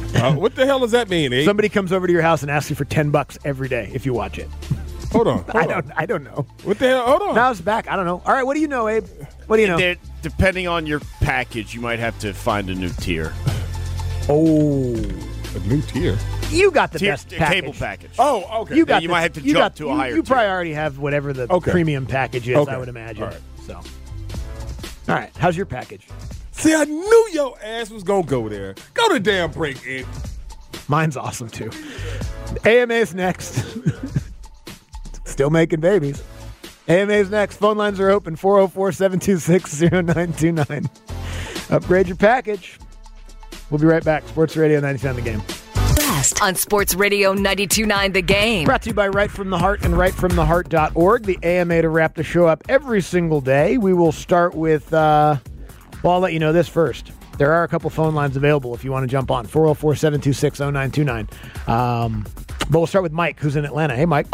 Uh, what the hell does that mean, eh?
Somebody comes over to your house and asks you for ten bucks every day if you watch it.
Hold on. Hold
I
on.
don't. I don't know.
What the hell? Hold on.
Now it's back. I don't know. All right. What do you know, Abe? What do you know?
They're, depending on your package, you might have to find a new tier.
Oh,
a new tier.
You got the
tier,
best
a
package.
cable package.
Oh, okay.
You got.
Yeah, you
the,
might have to
you
jump
got,
to
you,
a higher
You
tier.
probably already have whatever the
Okay.
premium package is.
Okay.
I would imagine.
All right.
So, all right. How's your package?
See, I knew your ass was gonna go there. Go to damn break, Ed.
Mine's awesome too. A M A's next. Still making babies. A M A's next. Phone lines are open. four oh four, seven two six, oh nine two nine. Upgrade your package. We'll be right back. Sports Radio ninety-two nine The Game.
On Sports Radio ninety-two point nine The Game.
Brought to you by Right From The Heart and right from the heart dot org. The A M A to wrap the show up every single day. We will start with, uh, well, I'll let you know this first. There are a couple phone lines available if you want to jump on. four oh four, seven two six, oh nine two nine. Um, but we'll start with Mike, who's in Atlanta. Hey, Mike.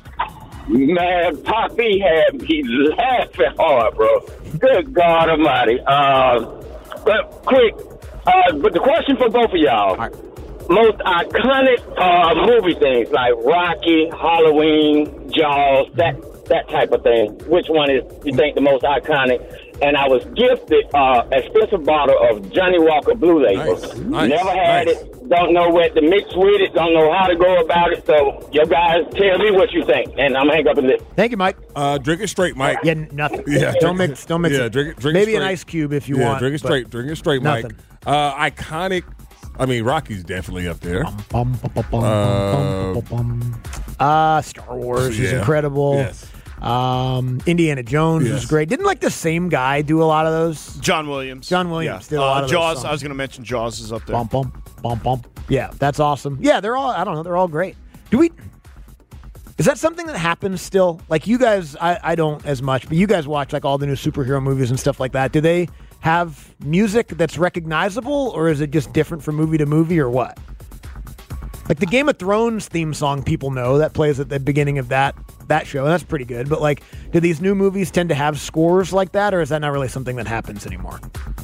Man, Poppy had me laughing hard, bro. Good God Almighty. Uh, but quick, uh, but the question for both of y'all: right. Most iconic uh, movie things like Rocky, Halloween, Jaws, that that type of thing. Which one is you think the most iconic? And I was gifted uh, an expensive bottle of Johnny Walker Blue Label.
Nice. Nice.
Never had
Nice.
it. Don't know what to mix with it. Don't know how to go about it. So, you guys tell me what you think, and I'm gonna hang up and listen.
Thank you, Mike.
Uh, drink it straight, Mike.
Yeah, nothing.
Yeah,
don't mix. Don't mix.
Yeah,
it.
drink it. Drink
Maybe
it
an
straight.
ice cube if you
yeah,
want.
drink it straight. Drink it straight, Mike.
Nothing.
Uh, iconic. I mean, Rocky's definitely up there.
Bum, bum, bum, bum,
Uh,
bum, bum, bum. Uh, Star Wars is
yeah.
incredible.
Yes.
Um, Indiana Jones
Yes.
was great. Didn't like the same guy do a lot of those?
John Williams.
John Williams
Yeah.
did a lot
uh,
of those
Jaws.
songs.
I was going to mention Jaws is up there.
Bum, bum, bum, bum. Yeah, that's awesome. Yeah, they're all, I don't know, they're all great. Do we, is that something that happens still? Like you guys, I, I don't as much, but you guys watch like all the new superhero movies and stuff like that. Do they have music that's recognizable, or is it just different from movie to movie, or what? Like the Game of Thrones theme song, people know that plays at the beginning of that that show, and that's pretty good. But like, do these new movies tend to have scores like that, or is that not really something that happens anymore?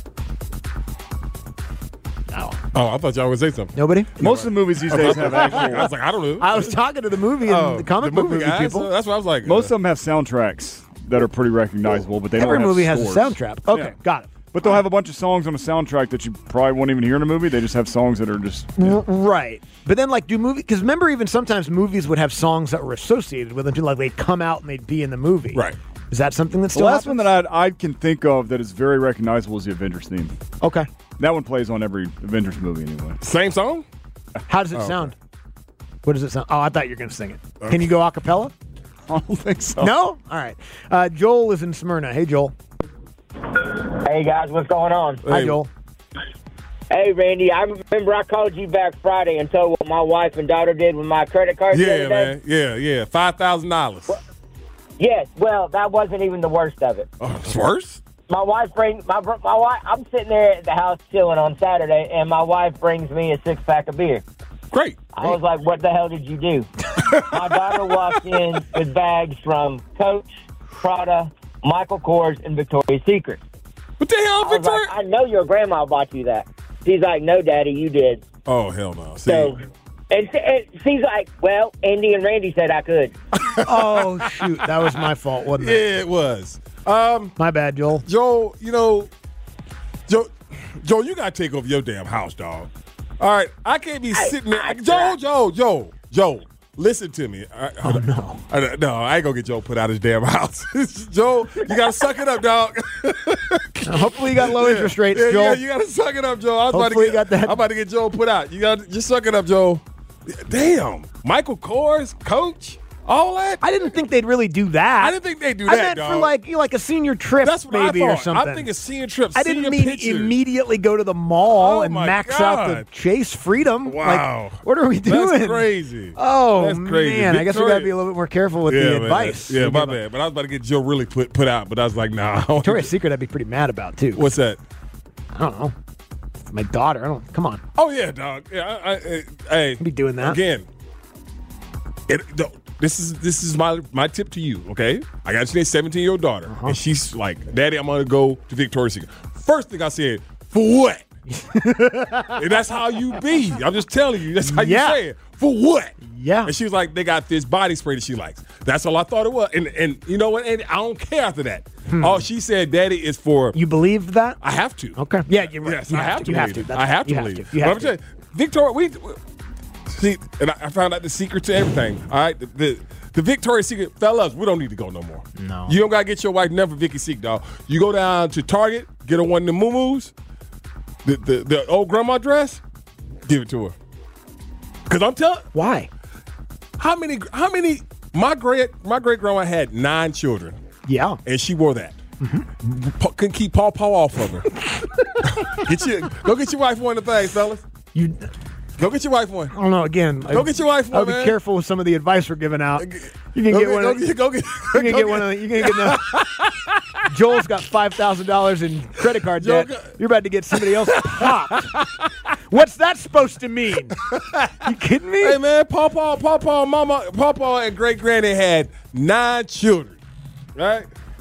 No.
Oh, I thought y'all would say something.
Nobody?
Most of the movies these days have actual.
I was like, I don't know.
I was talking to the movie and
Oh,
the comic
the
book
movie
movie
guys?
people.
So that's what I was like.
Most
uh,
of them have soundtracks that are pretty recognizable, but they
Every
don't have
movie has a
scores.
soundtrack. Okay,
Yeah.
got it.
But they'll have a bunch of songs on a soundtrack that you probably won't even hear in a movie. They just have songs that are just
R- Right. But then, like, do movies, because remember, even sometimes movies would have songs that were associated with them, too, like they'd come out and they'd be in the movie.
Right.
Is that something that's
the
still
last
happens?
one that I I can think of that is very recognizable is the Avengers theme.
Okay.
That one plays on every Avengers movie anyway.
Same song?
How does it
Oh,
sound? What does it sound? Oh, I thought you were going to sing it. Can you go a cappella?
I don't think so.
No? All right. Uh, Joel is in Smyrna. Hey, Joel.
Hey, guys, what's going on?
Hi, Joel.
Hey, Randy, I remember I called you back Friday and told what my wife and daughter did with my credit card. the
Yeah,
other day.
man. Yeah, yeah. Five thousand dollars.
Yes, well, that wasn't even the worst of it.
Oh, it's worse.
My wife brings my my wife. I'm sitting there at the house chilling on Saturday, and my wife brings me a six pack of beer.
Great.
I was like, "What the hell did you do?" My daughter walked in with bags from Coach, Prada, Michael Kors, and Victoria's Secret.
What the hell,
I was
Victoria?
like, I know your grandma bought you that. She's like, "No, Daddy, you did."
Oh, hell no. See,
So, and, and she's like, "Well, Andy and Randy said I could."
Oh, shoot. That was my fault, wasn't it?
yeah, it was. Um,
My bad, Joel.
Joe, you know, Joe, Joe, you gotta take over your damn house, dog. All right, I can't be sitting there. Joe, Joe, Joe, Joe, listen to me. All right,
Oh,
hold on.
no.
I, no, I ain't gonna get Joe put out his damn house. Joe, you gotta suck it up, dog.
Now, hopefully you got low interest rates,
yeah,
Joel.
Yeah, you gotta suck it up, Joe. I was about to
Hopefully
get,
you got that.
I'm about to get Joe put out. You gotta just suck it up, Joe. Damn, Michael Kors, Coach, all that.
I didn't think they'd really do that.
I didn't think they'd do
I
that,
meant
dog.
for like you know, like a senior trip,
That's what
maybe
I
or
thought.
something.
I'm thinking senior trips.
I didn't
senior
mean
pictures.
immediately go to the mall
Oh,
and
my
max out the
God.
Chase Freedom.
Wow.
Like, what are we doing?
That's crazy.
Oh,
That's crazy.
man. I guess we got to
Victoria-
be a little bit more careful with
yeah,
the
man.
advice.
Yeah,
we
my
give
bad. But I was about to get Joe really put put out, but I was like, nah. I don't-
Victoria's Secret I'd be pretty mad about, too.
What's that?
I don't know. My daughter. I don't. Come on.
Oh yeah, dog. Yeah, I, I, I, hey,
I'd be doing that.
again. It, no, this is this is my my tip to you. Okay, I got a seventeen year old daughter,
Uh-huh.
and she's like, "Daddy, I'm gonna go to Victoria's Secret." First thing I said, "For what?" And that's how you be. I'm just telling you. That's how
Yeah.
you say it. For what?
Yeah.
And she was like, they got this body spray that she likes. That's all I thought it was. And and you know what? And I don't care after that.
Hmm.
All she said, Daddy, is for.
You believe that?
I have to.
Okay. Yeah, you're right.
Yes,
You
I
have
have
to.
to.
You have
believe
to.
it.
That's-
I have to
you have
believe
to.
it.
You
But
have
I'm telling you, Victoria, we. See, and I, I found out the secret to everything. All right, the, the the Victoria's Secret, fellas, we don't need to go no more.
No.
You don't gotta get your wife never Vicky Seek, dog. You go down to Target, get her one of the moo-moos, the, the the old grandma dress, give it to her. Cause I'm telling.
Why?
How many? How many? My great my great grandma had nine children.
Yeah,
and she wore that. Mm-hmm. Pa- couldn't keep paw paw off of her. get your, go get your wife one of the things, fellas.
You.
Go get your wife one.
I don't know. Again,
Go
I,
get your wife one,
I'll be
man.
careful with some of the advice we're giving out. You can
Go
get
get-
one.
go
of,
get- go get-
You can
go
get
get-
one of. You can get. The, Joel's got five thousand dollars in credit card
Joel
debt.
got-
You're about to get somebody else popped. What's that supposed to mean? You kidding me?
Hey man, Papa, Papa, Mama, Papa, and great granny had nine children, right?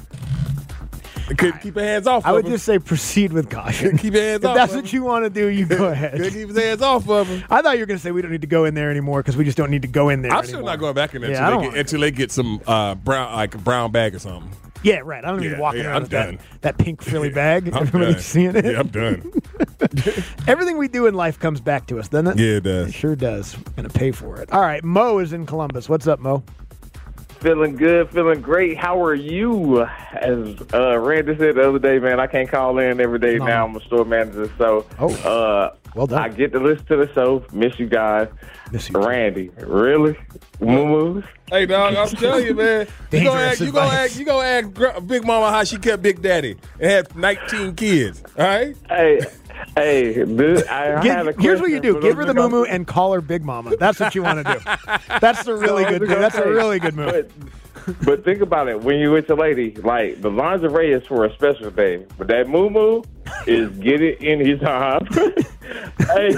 They couldn't keep their hands off.
I
of
would
them.
just say proceed with caution.
Keep your hands
if
off
that's
of
what you want to do, you go ahead.
Couldn't keep his hands off of them.
I thought you were going to say we don't need to go in there anymore because we just don't need to go in there
I'm
anymore.
still not going back in there
Yeah, I
until,
don't
they
want
get, until they get some uh, brown, like a brown bag or something.
Yeah, right. I don't need
Yeah,
to walk
yeah,
around
I'm
with
done.
that, that pink frilly bag.
I'm
Everybody's
done.
seeing it.
Yeah, I'm done.
Everything we do in life comes back to us, doesn't it?
Yeah, it does.
It sure does. Going to pay for it. All right, Mo is in Columbus. What's up, Mo?
Feeling good, feeling great. How are you? As uh, Randy said the other day, man, I can't call in every day
No.
now. I'm a store manager, so
Oh.
uh,
Well done.
I get to listen to the show. Miss you guys.
Miss you.
Randy, really? Moo-moos?
Hey, dog, I'm telling you, man. You gonna
Dangerous
ask, you gonna
advice.
ask, you gonna ask Gr- Big Mama how she kept Big Daddy and had nineteen kids. All right.
Hey, hey, dude, I, I
Give-
had a
here's what you
question
do:
for
give her
those
the
guys.
moo and call her Big Mama. That's what you want to do. That's a really
So I
good
was
move.
gonna
That's a
say,
really good move.
But, but think about it. When you with your lady, like, the lingerie is for a special day. But that moo-moo is get it anytime. Hey,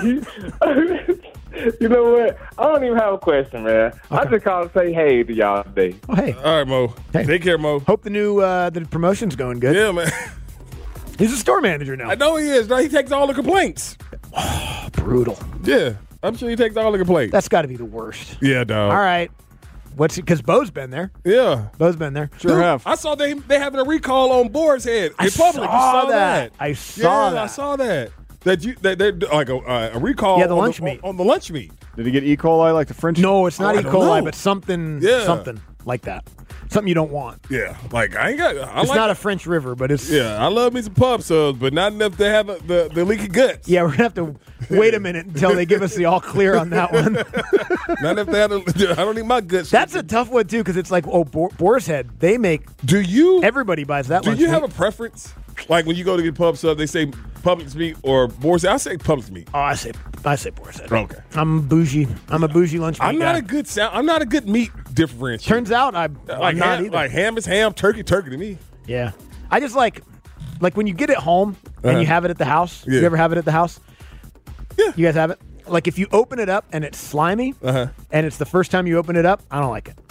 you know what? I don't even have a question, man. I just called to say hey to y'all today.
Oh, hey,
All right, Mo.
Hey.
Take care, Mo.
hope the new uh, the promotion's going good.
Yeah, man.
He's a store manager now.
I know he is. Right? He takes all the complaints.
Brutal.
Yeah, I'm sure he takes all the complaints.
That's got to be the worst.
yeah, dog.
All right. What's because Bo's been there.
Yeah.
Bo's been there.
Sure
Dude,
have.
I saw they they having a recall on Boar's Head
I
in public. You
saw
saw
that.
that.
I saw
yeah,
that.
I saw that. That you that they like a, uh, a recall.
Yeah, the
on
lunch
the,
meat.
on, on the lunch meat.
Did he get E. coli like the French?
No, it's not
Oh, I
E.
don't
coli,
know.
but something,
Yeah.
something like that. Something you don't want.
Yeah, like I ain't got. I
It's
like,
not a French river, but it's
Yeah, I love me some pub subs, but not enough to have a, the the leaky guts.
yeah. We're gonna have to wait a minute until they give us the all clear on that one.
Not enough to have. A, I don't need my guts.
That's a tough one too, because it's like oh, Boar, Boar's Head. They make.
Do you?
Everybody buys that.
Do
lunch
you
meat.
have a preference? Like when you go to get pub sub, they say Publix meat or Boar's Head. I say Publix meat.
Oh, I say I say Boar's Head.
Okay.
I'm bougie. I'm a bougie lunch meat
I'm not
guy.
a good sound. I'm not a good meat differentiator.
Turns out I, I'm
like
not
ham,
either.
like ham is ham, turkey turkey to me.
Yeah, I just like like when you get it home and
Uh-huh.
you have it at the house.
Yeah.
You ever have it at the house?
Yeah.
You guys have it? Like if you open it up and it's slimy,
Uh-huh.
and it's the first time you open it up, I don't like it.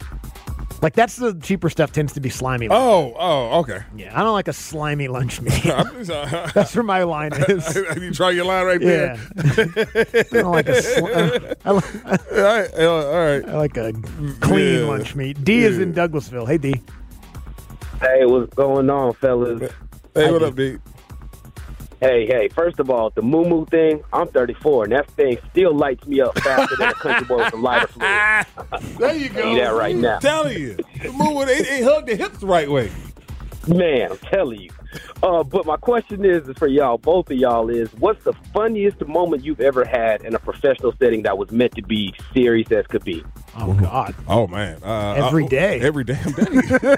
Like that's the cheaper stuff tends to be slimy.
Oh, oh, okay.
Yeah, I don't like a slimy lunch meat.
I'm sorry.
That's where my line is.
you try your line right
Yeah.
there.
I don't like a. Sl- uh, I, li-
all right, all right.
I like a clean
Yeah.
lunch meat. D is
Yeah.
in Douglasville. Hey D.
Hey, what's going on, fellas?
Hey, what up, D?
Hey, hey, first of all, the moo-moo thing, I'm thirty-four, and that thing still lights me up faster than a country boy with some lighter fluid.
There you go.
Tell you that right now.
I'm telling you. The move, it, it hugged the hips the right way.
Man, I'm telling you. Uh, but my question is, is for y'all, both of y'all, is what's the funniest moment you've ever had in a professional setting that was meant to be serious as could be?
Oh, God.
Oh, man. Uh,
Every
uh,
day.
Every damn day.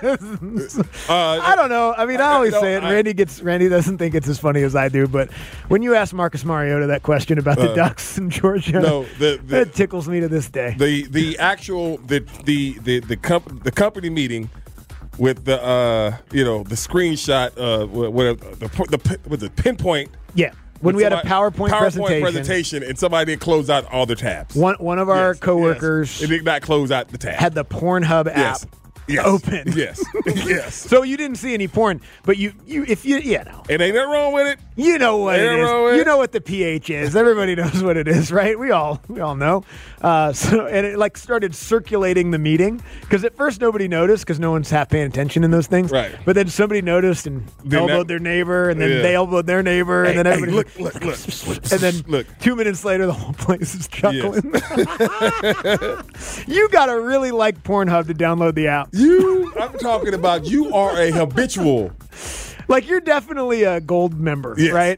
uh,
I don't know. I mean, I always
no,
say it.
I-
Randy gets Randy doesn't think it's as funny as I do, but when you ask Marcus Mariota that question about the
Uh,
Ducks in Georgia,
no, the- the-
it tickles me to this day.
the the actual the the the the, comp- the company meeting with the uh you know the screenshot uh where the the, the with the pinpoint
Yeah, when
with
we had a
somebody-
PowerPoint, presentation,
presentation and somebody didn't close out all their tabs.
one one of our
Yes,
coworkers
yes. It did not close out the tab.
had the Pornhub app
Yes. yes.
open.
Yes. Yes.
So you didn't see any porn, but you, you if you, you know.
It ain't nothing wrong with it.
You know what
ain't
it is.
Wrong with
you
it.
know what the pH is. Everybody knows what it is, right? We all we all know. Uh, so and it like started circulating the meeting because at first nobody noticed because no one's half paying attention in those things.
Right.
But then somebody noticed and
Then
elbowed
that-
their neighbor, and then
Yeah.
they elbowed their neighbor,
Hey,
and then
hey,
everybody
look, look, look.
and then
Look.
two minutes later, the whole place is chuckling. You gotta really like Pornhub to download the app.
You, I'm talking about you are a habitual.
Like, you're definitely a gold member,
Yes.
right?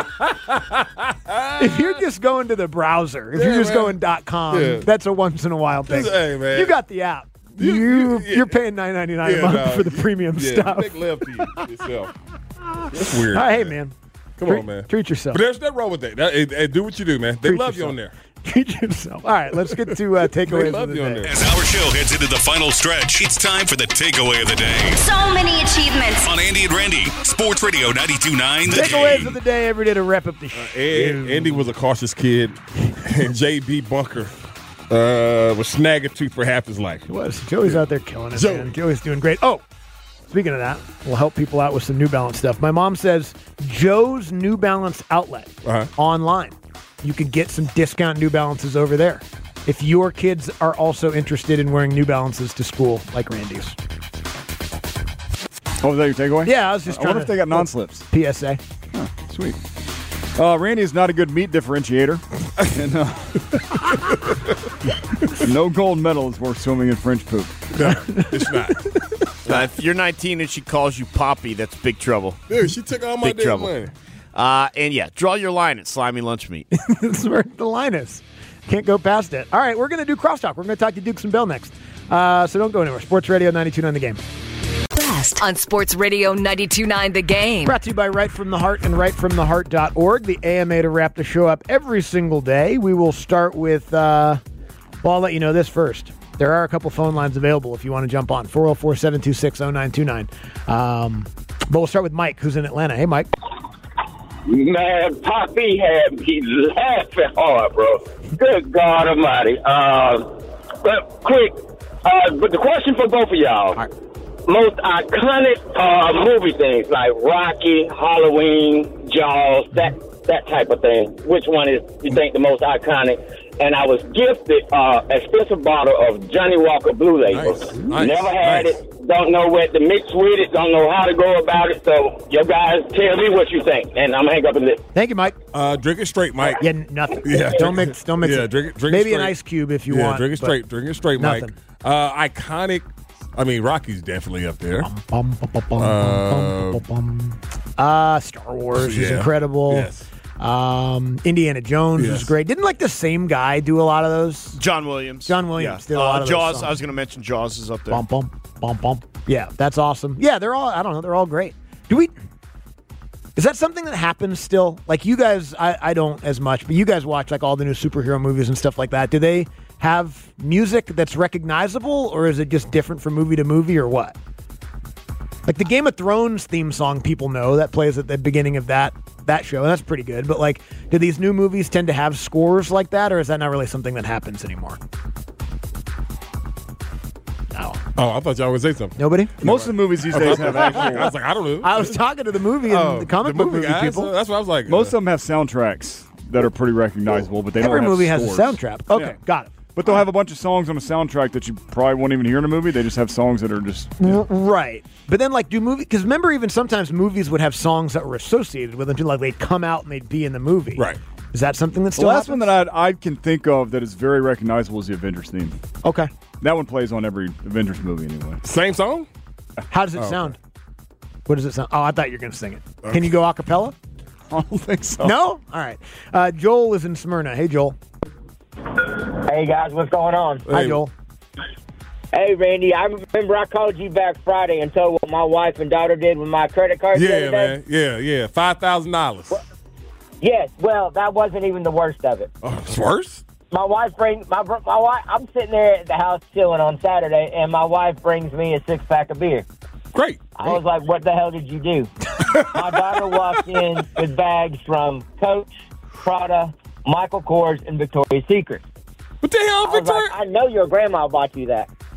If you're just going to the browser, if
Yeah,
you're just
man.
going dot com,
Yeah.
that's a once in a while thing.
Hey, man.
You got the app. You, you, you're paying nine ninety-nine a
Yeah,
month
no,
for the
you-
premium
yeah,
stuff.
You make love to you yourself. That's weird.
All right, hey, man.
Come
treat,
on, man.
Treat yourself.
But there's nothing wrong with that. that hey, hey, do what you do, man. They
Treat
love you
yourself.
on there.
Treat yourself. All right, let's get to uh, takeaways
love
of the
you on
day.
there.
As our show heads into the final stretch, it's time for the takeaway of the day.
So many achievements.
On Andy and Randy, Sports Radio ninety-two point nine. The
Takeaways
Game.
of the day every day to wrap up the show.
And Andy was a cautious kid, and J B Bunker uh, was snaggletooth for half his life.
He was. Joey's out there killing it,
Joey.
man. Joey's doing great. Oh, speaking of that, we'll help people out with some New Balance stuff. My mom says Joe's New Balance outlet
Uh-huh.
online. You could get some discount New Balances over there if your kids are also interested in wearing New Balances to school like Randy's.
Oh, was that your takeaway?
Yeah, I was just
I
trying
wonder if
to-
they got non-slips.
P S A.
Huh, sweet. Uh, Randy is not a good meat differentiator. and, uh, no gold medal is worth swimming in French poop.
No, it's not.
Now, if you're nineteen and she calls you Poppy, that's big trouble.
Dude, she took all my
Big
damn
trouble.
money.
Uh, and yeah, draw your line at Slimy Lunch Meat.
That's where the line is. Can't go past it. All right, we're going to do Crosstalk. We're going to talk to Dukes and Bell next. Uh, so don't go anywhere. Sports Radio ninety-two point nine The Game.
Best on Sports Radio ninety-two point nine The Game.
Brought to you by Right From the Heart and right from the heart dot org, the A M A to wrap the show up every single day. We will start with, uh, well, I'll let you know this first. There are a couple phone lines available if you want to jump on. four oh four, seven two six, oh nine two nine. Um, but we'll start with Mike, who's in Atlanta. Hey, Mike.
Man, Poppy had me laughing hard, bro. Good God Almighty. Uh, but quick, uh, but the question for both of y'all: most iconic uh, movie things like Rocky, Halloween, Jaws, that that type of thing. Which one is you think the most iconic? And I was gifted uh, an expensive bottle of Johnny Walker Blue Label.
Nice, nice,
Never had
nice.
it. Don't know what to mix with it. Don't know how to go about it. So, you guys tell me what you think, and I'm gonna hang up and listen.
Thank you, Mike.
Uh, drink it straight, Mike.
Yeah, nothing.
Yeah,
don't
drink
mix. Don't mix.
Yeah,
it.
drink it. Drink it
Maybe an
straight.
ice cube if you
yeah,
want.
drink it
but
straight. Drink it straight, Mike.
nothing.
Uh, iconic. I mean, Rocky's definitely up there.
Bum, bum, bum, bum,
Uh,
bum, bum, bum. Uh, Star Wars is
yeah.
incredible.
Yes.
Um, Indiana Jones
Yes.
was great. Didn't like the same guy do a lot of those?
John Williams.
John Williams
Yeah.
did a lot
uh,
of those
Jaws.
songs.
I was going to mention Jaws is up there.
Bum bum bum bum. Yeah, that's awesome. Yeah, they're all. I don't know. They're all great. Do we? Is that something that happens still? Like you guys, I, I don't as much, but you guys watch like all the new superhero movies and stuff like that. Do they have music that's recognizable, or is it just different from movie to movie, or what? Like the Game of Thrones theme song, people know that plays at the beginning of that that show, and that's pretty good. But like, do these new movies tend to have scores like that, or is that not really something that happens anymore? No.
Oh, I thought y'all would say something.
Nobody?
Most of the movies these days have actual.
I was like, I don't know.
I was talking to the movie and
Oh,
the comic
the
book
movie
movie
guys?
people.
That's what I was like.
Most
uh,
of them have soundtracks that are pretty recognizable, but they
Every
don't have
movie has a
scores.
soundtrack. Okay,
Yeah.
got it.
But they'll have a bunch of songs on a soundtrack that you probably won't even hear in a movie. They just have songs that are just.
R- Right. But then, like, do movie because remember, even sometimes movies would have songs that were associated with them too, like they'd come out and they'd be in the movie.
Right.
Is that something that's
The
still
last
happens?
one that I I can think of that is very recognizable is the Avengers theme.
Okay.
That one plays on every Avengers movie anyway.
Same song?
How does it
Oh, okay.
sound? What does it sound? Oh, I thought you were going to sing it. Can you go a cappella?
I don't think so.
No? All right. Uh, Joel is in Smyrna. Hey, Joel.
Hey, guys, what's going on?
Hi, Joel.
Hey, Randy, I remember I called you back Friday and told what my wife and daughter did with my credit card the
Yeah,
other day.
man. Yeah, yeah. Five thousand dollars.
Yes, well, that wasn't even the worst of it.
Oh, it's worse.
My wife brings my br- my wife. I'm sitting there at the house chilling on Saturday, and my wife brings me a six pack of beer.
Great.
I was like, "What the hell did you do?" My daughter walked in with bags from Coach, Prada, Michael Kors, and Victoria's Secret.
What the hell,
I was
Victoria?
like, "I know your grandma bought you that."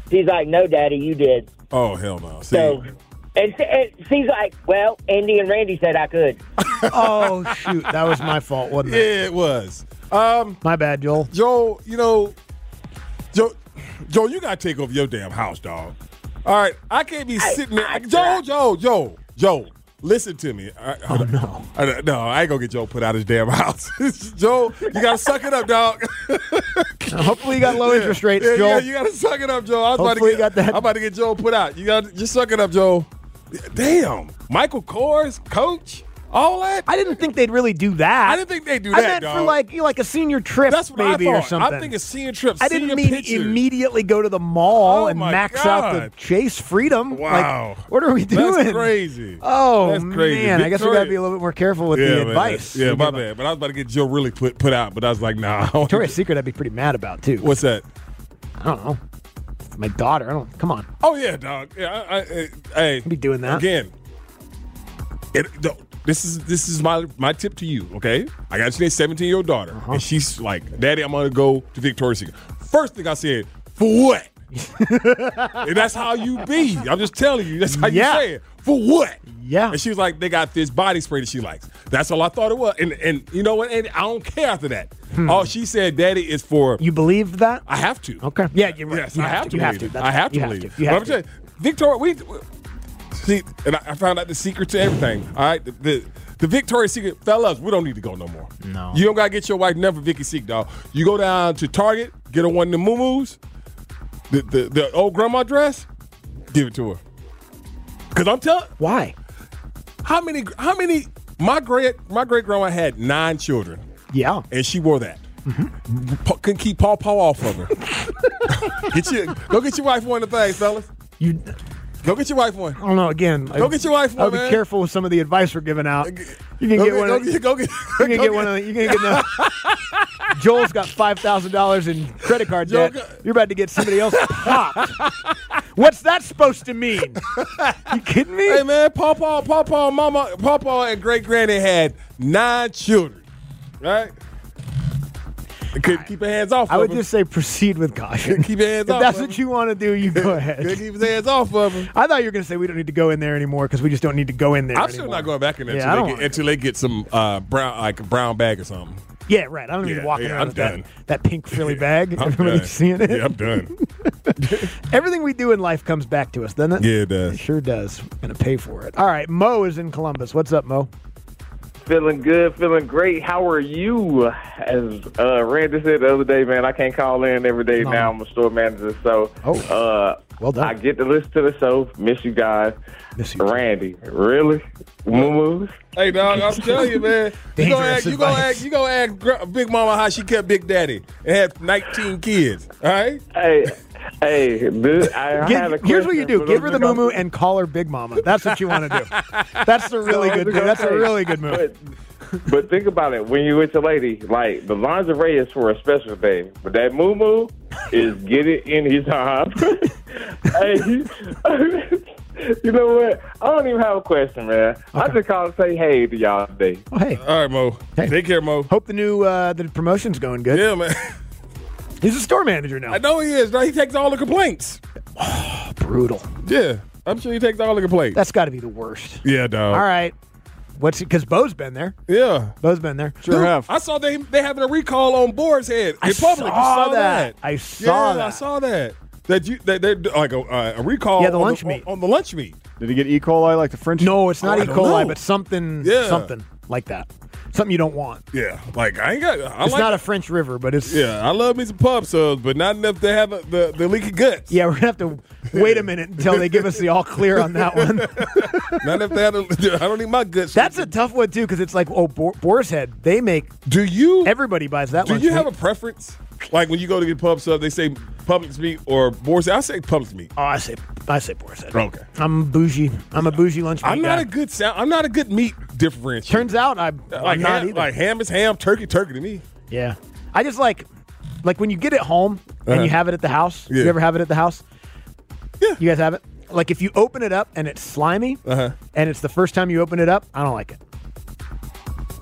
He's like, no, Daddy, you did.
Oh, hell no. See,
So, and, and she's like, well, Andy and Randy said I could.
Oh, shoot. That was my fault, wasn't it?
yeah, it was. Um,
My bad, Joel.
Joe, you know, Joe, Joe, you got to take over your damn house, dog. All right, I can't be
I-
sitting there.
I-
Joe, Joe, Joe, Joe, listen to me. I,
Oh, no.
I, no, I ain't going to get Joe put out his damn house. Joe, you got to suck it up, dog.
Hopefully you got low interest rates,
Yeah,
Joel.
yeah, you got to suck it up, Joe. I was about to
Hopefully
get,
you got that.
I'm about to get Joe put out. You got to just suck it up, Joe. Damn. Michael Kors, coach, all that.
I didn't think they'd really do that.
I didn't think they'd do
I
that,
meant
dog.
for like you know, like a senior trip,
That's what
maybe,
I
or
thought.
something.
I'm thinking senior trips.
I didn't
senior
mean
pictures.
immediately go to the mall
Oh,
and
my
max out the
God.
Chase Freedom.
Wow.
Like, what are we doing?
That's crazy.
Oh,
That's crazy.
man. I guess we got to
Victoria-
be a little bit more careful with
yeah,
the
man.
advice.
Yeah,
we
my
give
bad.
up.
But I was about to get Joe really put put out, but I was like, nah. I
Victoria's Secret I'd be pretty mad about, too.
What's that?
I don't know. My daughter. I don't. Come on.
Oh yeah, dog. Yeah, I, I, I, hey,
Be doing that.
again. It, no, this is this is my my tip to you. Okay, I got a seventeen year old daughter,
Uh-huh.
and she's like, "Daddy, I'm gonna go to Victoria's Secret." First thing I said, "For what?" And that's how you be. I'm just telling you. That's how
Yeah.
you say it. For what?
Yeah.
And she was like, they got this body spray that she likes. That's all I thought it was. And and you know what? And I don't care after that.
Hmm.
All she said, Daddy, is for.
You believed that?
I have to.
Okay. Yeah, you're right.
Yes,
You
I
have
have
to.
to.
You have
believe
to.
it.
That's-
I have to
you have
believe.
to. You
But
have
I'm
to.
saying, Victoria, we see, and I, I found out the secret to everything. All right, the, the the Victoria's Secret, fellas, we don't need to go no more.
No.
You don't gotta get your wife never Vicky Seek, dog. You go down to Target, get her one of the moo-moos, the, the the old grandma dress, give it to her. Cause I'm telling,
Why?
how many how many my great my great grandma had nine children,
Yeah.
and she wore that. Pa- couldn't keep paw paw off of her. get your, go get your wife one of the things, fellas.
You.
Go get your wife one.
I don't know. Again,
Go
I,
get your wife
I'll
one,
be
man.
careful with some of the advice we're giving out. You can
Go
get
get,
one.
go
Of,
get, go get,
you can
go
get one. Of, you can get. No, Joel's got five thousand dollars in credit card
Joel
debt.
got-
You're about to get somebody else popped. What's that supposed to mean? You kidding me?
Hey man, Pawpaw, Pawpaw, Mama, Pawpaw, and Great Granny had nine children, right? They couldn't keep their hands off.
I
of
would
him.
just say proceed with caution.
Keep your hands
if
off
that's
of
what you want to do, you go ahead.
Couldn't keep his hands off of him.
I thought you were going to say we don't need to go in there anymore because we just don't need to go in there
I'm
anymore.
still not going back in there
Yeah, I
until,
don't
they get,
want
until they get some uh, brown, like a brown bag or something.
Yeah, right. I don't need to
Yeah,
walk
yeah,
around
I'm
with
done.
that, that pink frilly bag.
I'm
Everybody's
done.
seeing it.
Yeah, I'm done.
Everything we do in life comes back to us, doesn't it?
Yeah, it does.
It sure does. We're going to pay for it. All right, Mo is in Columbus. What's up, Mo?
Feeling good, feeling great. How are you? As uh, Randy said the other day, man, I can't call in every day
No.
now. I'm a store manager, so
Oh.
uh,
Well done.
I get to listen to the show. Miss you guys.
Miss you.
Randy, really? Moo-moos?
Hey dog, I'm telling you, man. You gonna
Dangerous
ask, you gonna
advice.
ask, you gonna ask Gr- Big Mama how she kept Big Daddy and had nineteen kids. All right.
Hey, hey, this, I, I
Give-
have a
here's what you
question
do:
for
give her
those
the
who
moo
don't-
and call her Big Mama. That's what you want to do. That's a really
So,
good.
I was
Move. That's a
gonna say,
really good move.
But, but think about it. When you with your lady, like, the lingerie is for a special day. But that moo-moo is get it in his job. Hey, you know what? I don't even have a question, man. I just called to say hey to y'all today.
Oh, hey,
All right, Mo.
Hey.
Take care, Mo.
hope the new uh, the promotion's going good.
Yeah, man.
He's a store manager now.
I know he is. He takes all the complaints.
Brutal.
Yeah, I'm sure he takes all the complaints.
That's got to be the worst.
yeah, dog.
All right. What's it? Because Bo's been there.
Yeah.
Bo's been there.
Sure
Dude,
have.
I saw they they having a recall on Boar's Head
I
in public. You
saw
saw
that.
that.
I saw
yeah,
that.
I saw that. That you that they're like a, uh, a recall.
Yeah, the
on
lunch
the,
meat.
on, on the lunch meat.
Did he get E. coli like the French?
No, it's not
Oh, I
E.
don't
coli,
know.
but something,
Yeah.
something like that. Something you don't want.
Yeah, like I ain't got. I
It's
like,
not a French river, but it's
Yeah, I love me some pub subs, but not enough to have the the, the leaky guts.
Yeah, we're gonna have to wait a minute until they give us the all clear on that one.
Not enough to have. The, I don't need my guts.
That's a tough one too, because it's like, oh, Boar, Boar's Head. They make.
Do you?
Everybody buys that.
Do
lunch
you have
meat.
a preference? Like when you go to get pub sub, they say Publix meat or Boar's Head. I say Publix meat.
Oh, I say, I say Boar's Head.
Okay.
I'm bougie. I'm a bougie lunch meat
I'm not
guy.
a good sound. I'm not a good meat differentiator.
Turns out I,
like
I'm not
ham,
either.
like ham is ham, turkey turkey to me.
Yeah, I just like, like when you get it home and
Uh-huh.
you have it at the house.
Yeah.
You ever have it at the house?
Yeah.
You guys have it? Like if you open it up and it's slimy,
Uh huh.
and it's the first time you open it up, I don't like it.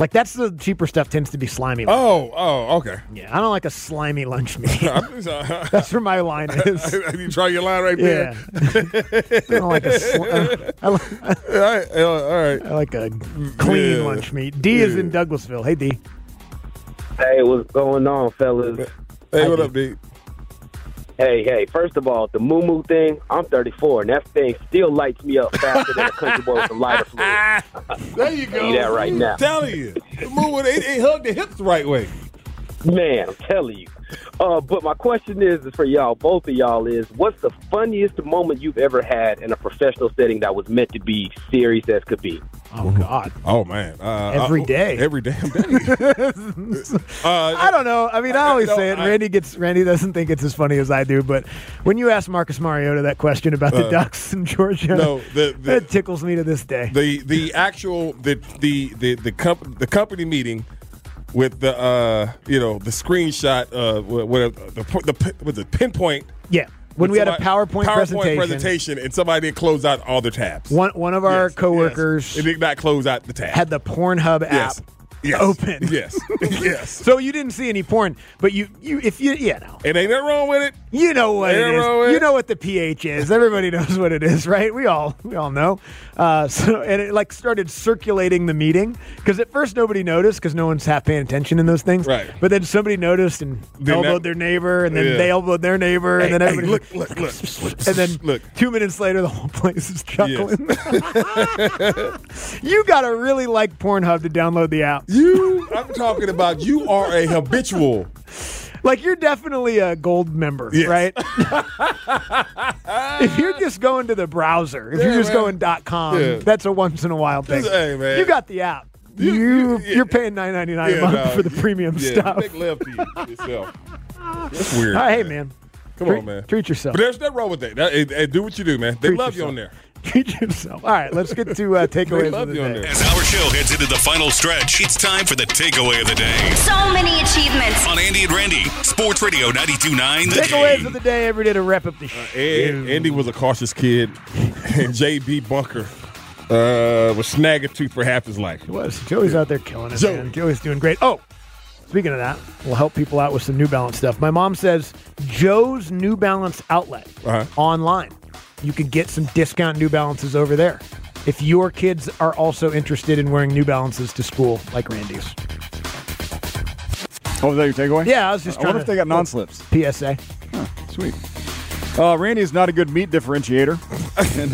Like, that's the cheaper stuff tends to be slimy.
Oh, oh, okay.
Yeah, I don't like a slimy lunch meat. That's where my line is.
You try your line right
yeah.
there.
I don't like a sl- uh, I, li-
all right, all right.
I like a clean
Yeah.
lunch meat. D
Yeah.
is in Douglasville. Hey, D.
Hey, what's going on, fellas?
Hey, what up, D?
Hey, hey, first of all, the moo moo thing, I'm thirty-four, and that thing still lights me up faster than a country boy with some lighter fluid.
There you go.
Tell you that right now.
I'm telling you. The move, it, it hugged the hips the right way.
Man, I'm telling you. Uh, but my question is, is for y'all, both of y'all, is what's the funniest moment you've ever had in a professional setting that was meant to be serious as could be?
Oh, God.
Oh, man. Uh,
Every
uh,
day.
Every damn day. uh,
I don't know. I mean, I always
no,
say it.
I-
Randy gets Randy doesn't think it's as funny as I do, but when you ask Marcus Mariota that question about the
Uh,
Ducks in Georgia,
no, the- the-
it tickles me to this day.
the the actual the the the the, comp- the company meeting with the uh you know the screenshot uh what the the, the was it pinpoint
Yeah. When we had a
somebody-
PowerPoint, presentation,
presentation and somebody didn't close out all their tabs.
one one of our
Yes,
coworkers
yes. It did not close out the tab.
had the Pornhub
Yes.
app
Yes.
open.
Yes. Yes.
So you didn't see any porn, but you you if you you know
It ain't nothing wrong with it.
you know what
Ain't
it
nothing wrong with
is. You
it.
know what the pH is. Everybody knows what it is, right? We all we all know. Uh, so and it like started circulating the meeting because at first nobody noticed because no one's half paying attention in those things.
Right.
But then somebody noticed and
Then
elbowed
that-
their neighbor, and then
Yeah.
they elbowed their neighbor,
Hey,
and then
hey,
everybody
look, look, look,
and then
look.
two minutes later the whole place is chuckling. You gotta really like Pornhub to download the app.
You, I'm talking about you are a habitual.
Like, you're definitely a gold member,
Yes.
right? If you're just going to the browser, if
Yeah,
you're just
man.
going .com,
Yeah.
that's a once in a while thing.
Just- hey, man.
You got the app. You,
You-
you, are paying nine ninety-nine a
Yeah,
month
no,
for the
you-
premium
yeah,
stuff.
Make love to you yourself. That's weird.
All right, hey, man.
Come
treat,
on, man.
Treat yourself.
But there's nothing wrong with that. that hey, hey, do what you do, man. They
Treat
love you
yourself.
on there.
Treat yourself. All right, let's get to uh,
They
takeaways
love
of the
you on
day.
there.
As our show heads into the final stretch, it's time for the takeaway of the day.
So many achievements.
On Andy and Randy, Sports Radio ninety-two point nine The
Takeaways
Game.
of the day every day to wrap up the show.
And Andy was a cautious kid, and J B Bunker uh, was Snaggletooth for half his life.
He was. Joey's out there killing it,
Joey.
man. Joey's doing great. Oh, speaking of that, we'll help people out with some New Balance stuff. My mom says Joe's New Balance outlet
Uh-huh.
online. You could get some discount New Balances over there if your kids are also interested in wearing New Balances to school like Randy's.
Oh, was that your takeaway?
Yeah, I was just
I
trying
wonder
to-
if they got non-slips.
P S A.
Huh, sweet. Uh, Randy is not a good meat differentiator. and,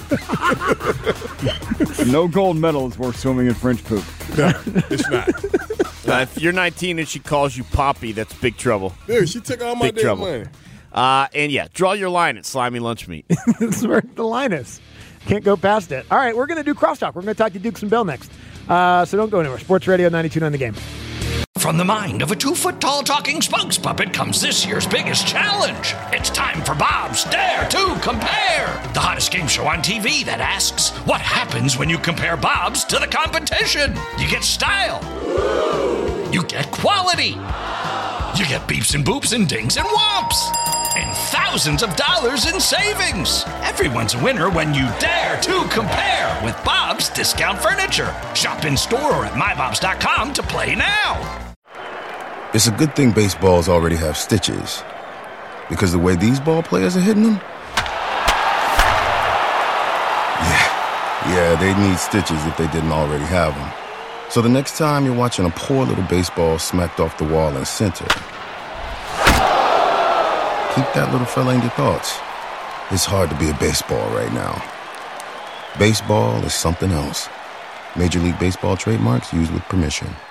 uh, no gold medal is worth swimming in French poop.
No, it's not.
Uh, if you're nineteen and she calls you Poppy, that's big trouble.
Dude, she took all my
Big
damn
trouble.
money.
Uh, and yeah, draw your line at Slimy Lunch Meat.
That's where the line is. Can't go past it. All right, we're going to do Crosstalk. We're going to talk to Dukes and Bell next. Uh, so don't go anywhere. Sports Radio ninety-two point nine The Game.
From the mind of a two-foot-tall talking spokes puppet comes this year's biggest challenge. It's time for Bob's Dare to Compare, the hottest game show on T V that asks, what happens when you compare Bob's to the competition? You get style. You get quality. You get beeps and boops and dings and whomps. And thousands of dollars in savings. Everyone's a winner when you dare to compare with Bob's Discount Furniture. Shop in store or at my bobs dot com to play now.
It's a good thing baseballs already have stitches. Because the way these ball players are hitting them? Yeah, yeah, they'd need stitches if they didn't already have them. So the next time you're watching a poor little baseball smacked off the wall in center, keep that little fella in your thoughts. It's hard to be a baseball right now. Baseball is something else. Major League Baseball trademarks used with permission.